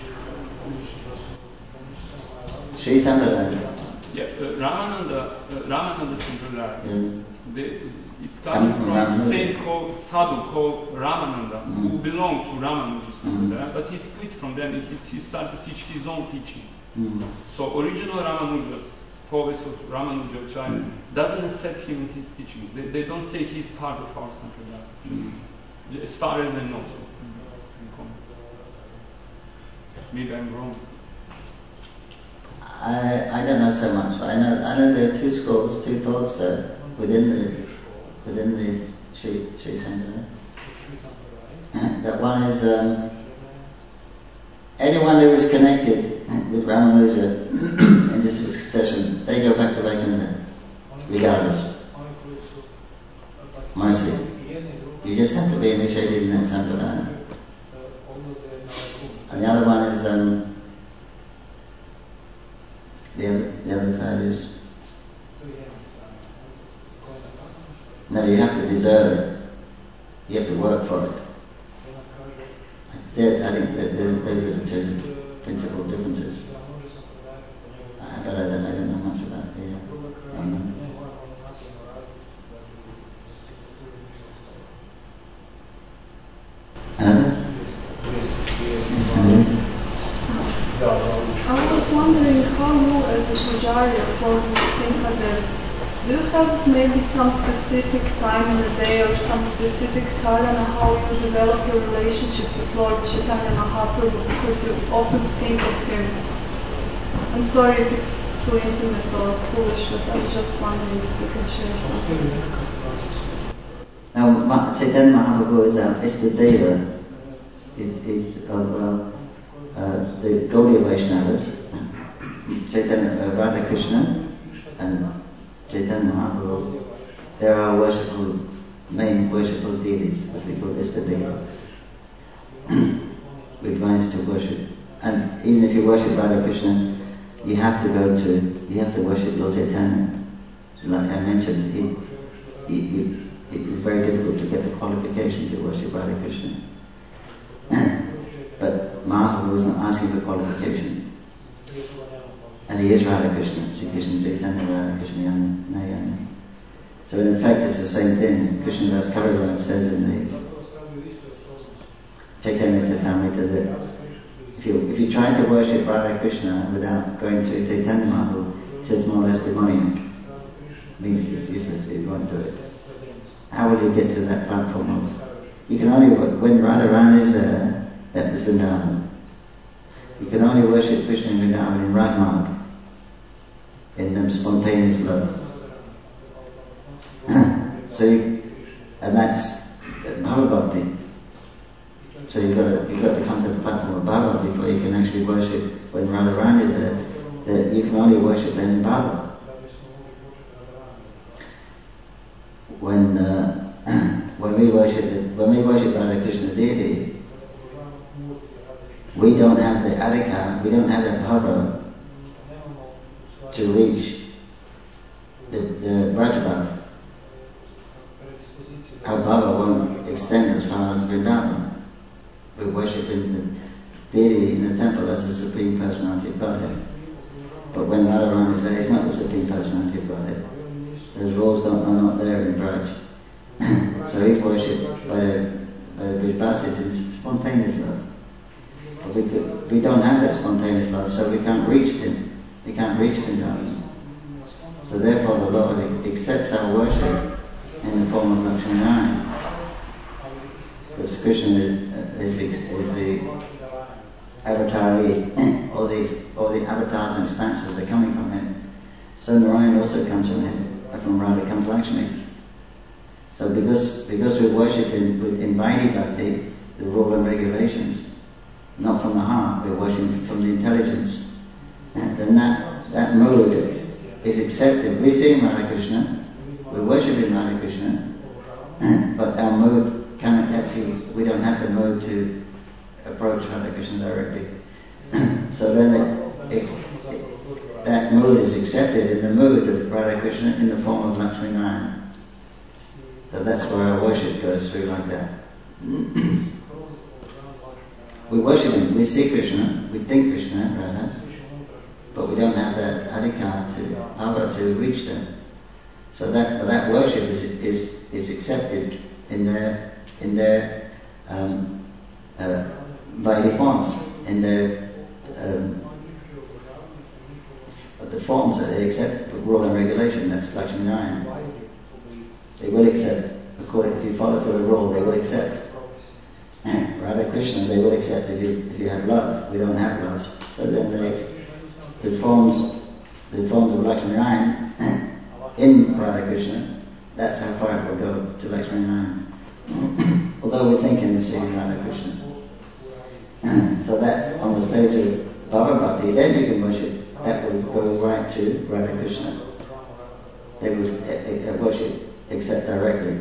Sri Sampradaya. Yeah, uh, Ramananda, uh, Ramananda Sampradaya. Yeah. They, it's coming from a saint called Sadhu called Ramananda, mm-hmm. who belonged to Ramanuja Sampradaya, mm-hmm. but he split from them. He, he started to teach his own teaching. Mm-hmm. So original Ramanujas, followers of Ramanuja Acharya, mm-hmm. doesn't accept him in his teachings. They, they don't say he's part of our Sampradaya. Mm-hmm. As far as I know. So. Maybe I'm wrong. I I don't know so much, but I know I know there are two schools, two thoughts uh, within the within the Sri Sri Sampradaya. that one is um, anyone who is connected with Ramanuja in this succession, they go back to Vaikuntha, regardless. Mercy. You just have to be initiated in that sampradaya. And the other one is um, the other, the other side is no, you have to deserve it. You have to work for it. There, I think that there, those are the two principal differences. Uh, but I don't, I don't know much about the uh, um, Another? Yes, madam. I was wondering how you, as a Pujari for Simhadev, do you have maybe some specific time in the day or some specific sadhana how you develop your relationship with Lord Chaitanya Mahaprabhu, because you often think of him? I'm sorry if it's too intimate or foolish, but I'm just wondering if you can share something. Now, Ma- Chaitanya Mahaprabhu is our Istadeva, is, is of uh, uh, the Gaudiya Vaishnavas, Chaitanya uh, Radha Krishna and Chaitanya Mahaprabhu. They are our worshipful, main worshipful deities, as we call Istadeva. We advise to worship, and even if you worship Radha Krishna, you have to go to, you have to worship Lord Chaitanya. Like I mentioned, he, he, he, it's very difficult to get the qualification to worship Radha Krishna. But Mahaprabhu was not asking for qualification. And he is Radha Krishna, Sri Krishna Chaitanya Radha Krishna Nayana. So in effect it's the same thing. Krishnadas Kaviraj says in the Chaitanya Charitamrita that if you, if you try to worship Radha Krishna without going to Chaitanya Mahaprabhu, he says more or less demoniac. Means it's useless, you won't do it. How will you get to that platform of... You can only... When Radharani is there, that is Vrindavan. You can only worship Krishna in Vrindavan in right marg, in um, spontaneous love. So you... And that's Bhava Bhakti. So you've got to, you've got to come to the platform of Bhava before you can actually worship. When Radharani is there, that you can only worship them in Bhava. When uh, when we worship the, when we worship Radha Krishna deity, we don't have the adhikar, we don't have the bhava to reach the, the Vrajabhav. Our bhava won't extend as far as Vrindavan. We're worshipping the deity in the temple as the Supreme Personality of Godhead. But when Radharani is there, he's not the Supreme Personality of Godhead. Those rules don't, are not there in Braj. So he's worshipped by the, by the Brijbasis in spontaneous love. But we, could, we don't have that spontaneous love, so we can't reach him. We can't reach Vrindavan. So therefore the Lord accepts our worship in the form of Lakshmi Narayan. Because Krishna is, is, is the avatari. all, the, all the avatars and expanses are coming from him. So Narayan also comes from him. From Radha comes Lakshmi. So because because we worship in, with in Vaidhi Bhakti, the rule and regulations, not from the heart, we're worshiping from the intelligence. And then that, that mode is accepted. We sing Radha Krishna, we worship in Radha Krishna, but our mode can't actually, we don't have the mode to approach Radha Krishna directly. So then it, it, it, that mood is accepted in the mood of Radha Krishna in the form of Lakshmi Narayan. So that's where our worship goes through like that. We worship him, we see Krishna, we think Krishna, Radha, but we don't have that adhikar to power to reach them. So that that worship is is is accepted in their in their um, uh, Vaidhi forms, in their um, the forms that they accept for rule and regulation. That's Lakshmi Narayan. They will accept, according if you follow to the rule, they will accept. And Radha Krishna, they will accept if you if you have love. We don't have love, so then they the forms the forms of Lakshmi Narayan in Radha Krishna. That's how far it will go to Lakshmi Narayan. although we're thinking of seeing Radha Krishna. So that on the stage of Bhava Bhakti, then you can worship, that will go right to Radha Krishna. They will uh, uh, worship, accept directly.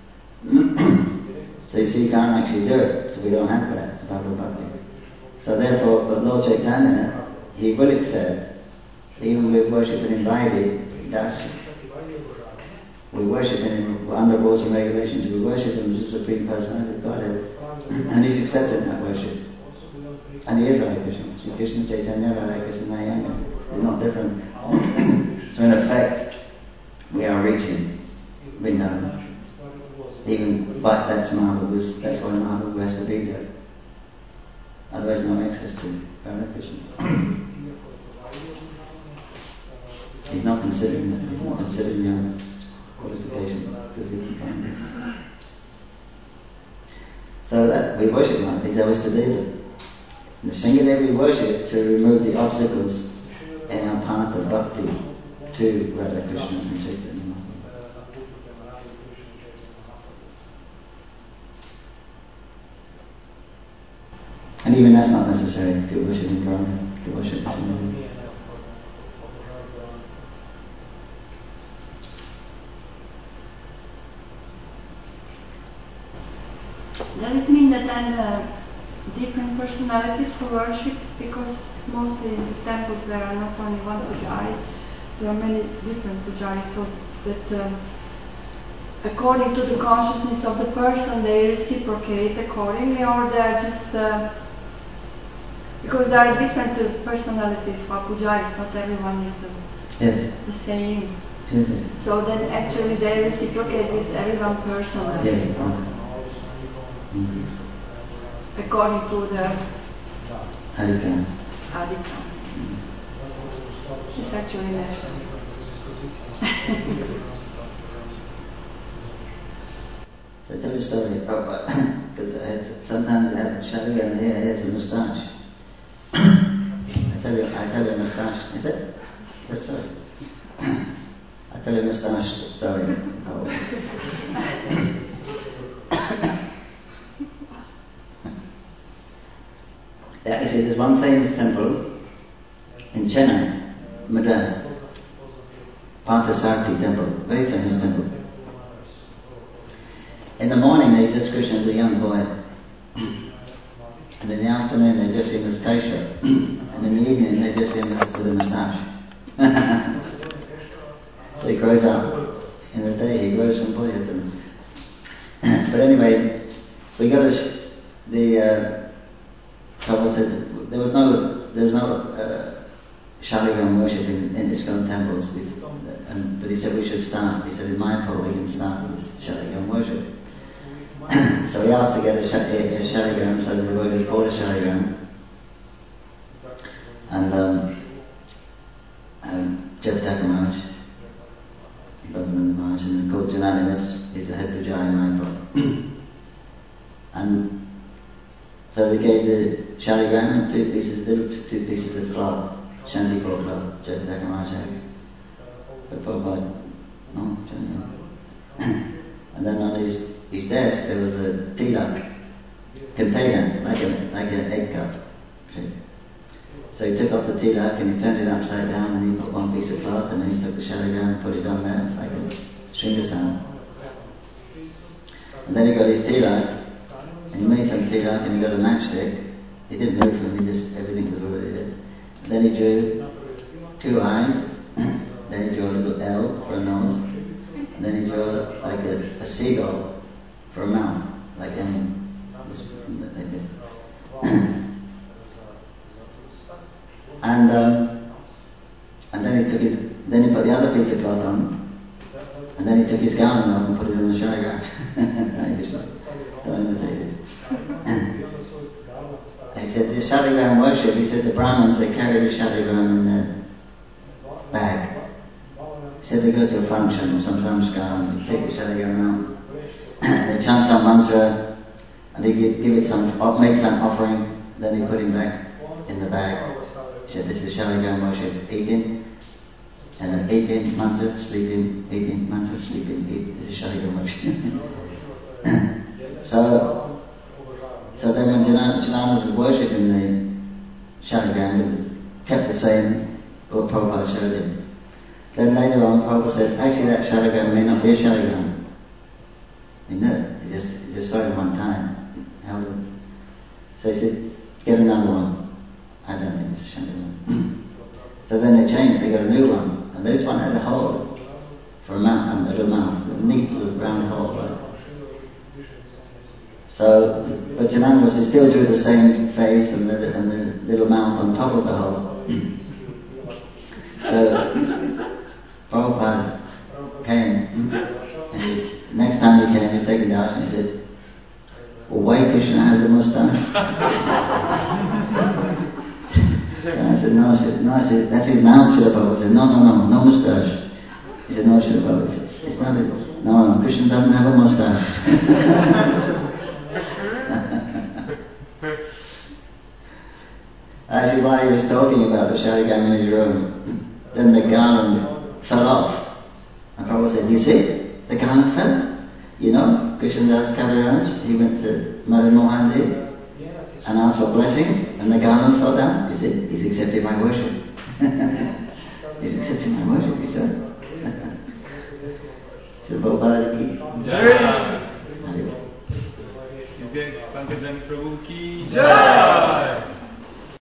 So you see, you can't actually do it, so we don't have that Bhava Bhakti. So therefore, but Lord Chaitanya, he will accept, even with worshipping in Vaidhi, that's, we worship him under rules and regulations, we worship him as the Supreme Personality of Godhead, and he's accepted that worship. And he is Radha Krishna. Sri Krishna Chaitanya, Radha Krishna Mayanga. They're not different. So in effect, we are reaching Vrindavan. Even, but that's Mahaprabhu's, that's why Mahaprabhu has to be there. Otherwise no access to Radha Krishna. He's not considering that, he's not considering your qualification, because he can find it. So that, we worship like these, always to do that. In the Sringadev we worship to remove the obstacles in our path of bhakti to Radha Krishna and Chaitanya Mahaprabhu. And even that's not necessary if you're worshipping Brahma, if you're worshipping Sringadev. Does it mean that then uh, different personalities for worship? Because mostly in the temples there are not only one pujari, there are many different pujaris, so that um, according to the consciousness of the person they reciprocate accordingly, or they are just uh, because there are different uh, personalities for pujaris, not everyone is the, yes. the same. Yes. So then actually they reciprocate with everyone personally. Yes. Mm-hmm. According to the Adhikam. Adhikam. Mm-hmm. It's actually nice. So I tell you a story about, because I had, sometimes I have Shaligram here, he has a moustache. I tell you, I tell you a moustache, is it? Is that sorry? I tell you a moustache story. Oh. Yeah, you see, there's one famous temple in Chennai, Madras, Parthasarthi temple, very famous temple. In the morning they just Krishna as a young boy, and in the afternoon they just see him as Kesha, and in the evening they just see him as with a moustache. So he grows up. In the day he grows from boyhood. But anyway, we got a, the. Uh, Prabhupada said there was no there was no uh, Shaligram worship in, in ISKCON temples, we, and, but he said we should start. He said in Mayapur we can start with Shaligram worship. So he asked to get a, a, a Shaligram, so the devotees bought a Shaligram, and um, um, Jayapataka Maharaj, Bhavananda Maharaj, and called Jananimus, he's the head pujari in Mayapur, and so they gave the Shaligram and two pieces, little two pieces of cloth, Shantipur cloth, Jayapataka Maharaj. So Prabhupada, no, Shantipur. And then on his, his desk there was a tilak container, like a like an egg cup. So he took off the tilak and he turned it upside down and he put one piece of cloth and then he took the Shaligram and put it on there, like a Sringasana. And then he got his tilak. And he made some tilak and he got a matchstick. He didn't move him, he just, everything was already there. And then he drew two eyes, then he drew a little L for a nose, and then he drew like a, a seagull for a mouth, like any, like this. And um, and then he took his, then he put the other piece of cloth on, and then he took his garment off and put it on the Shaligram. Don't imitate this. And he said, the Shaligram worship, he said the Brahmins, they carry the Shaligram in their bag. He said they go to a function or some samskar and they take the Shaligram out. And they chant some mantra and they give, give it some, make some offering, then they put him back in the bag. He said, this is Shaligram worship. Eating, uh, eating, mantra, sleeping, eating, mantra, sleeping, eating. This is Shaligram worship. So, so then when Janana was worshipping the Shalagram, kept the same what Prabhupada showed him. Then later on, Prabhupada said, actually that Shalagram may not be a Shalagram. You know, he just, he just saw it one time. So he said, get another one. I don't think it's a Shalagram. So then they changed, they got a new one. And this one had a hole for a mouth, a little mouth, a neat little round hole. Right? So, but Janana was to still do the same face and the, and the little mouth on top of the hole. So, Prabhupada came, and he, next time he came, he was taking darshan, he said, well, why Krishna has a moustache? And I said, no, I said, no, I said, that's his mouth, Srila Prabhupada. I said, no, no, no, no moustache. He said, no, Srila Prabhupada. It's, it's not a, no, no, Krishna doesn't have a moustache. Actually, while he was talking about the Shaligam in his room, then the garland fell off. And Prabhupada said, you see, the garland fell. You know, Krishnadas Kaviraj, he went to Madan Mohanji and asked for blessings, and the garland fell down. He said, he's accepting my worship. He's accepting my worship, he said. So Prabhupada ki Jai. Prabhu ki Jai.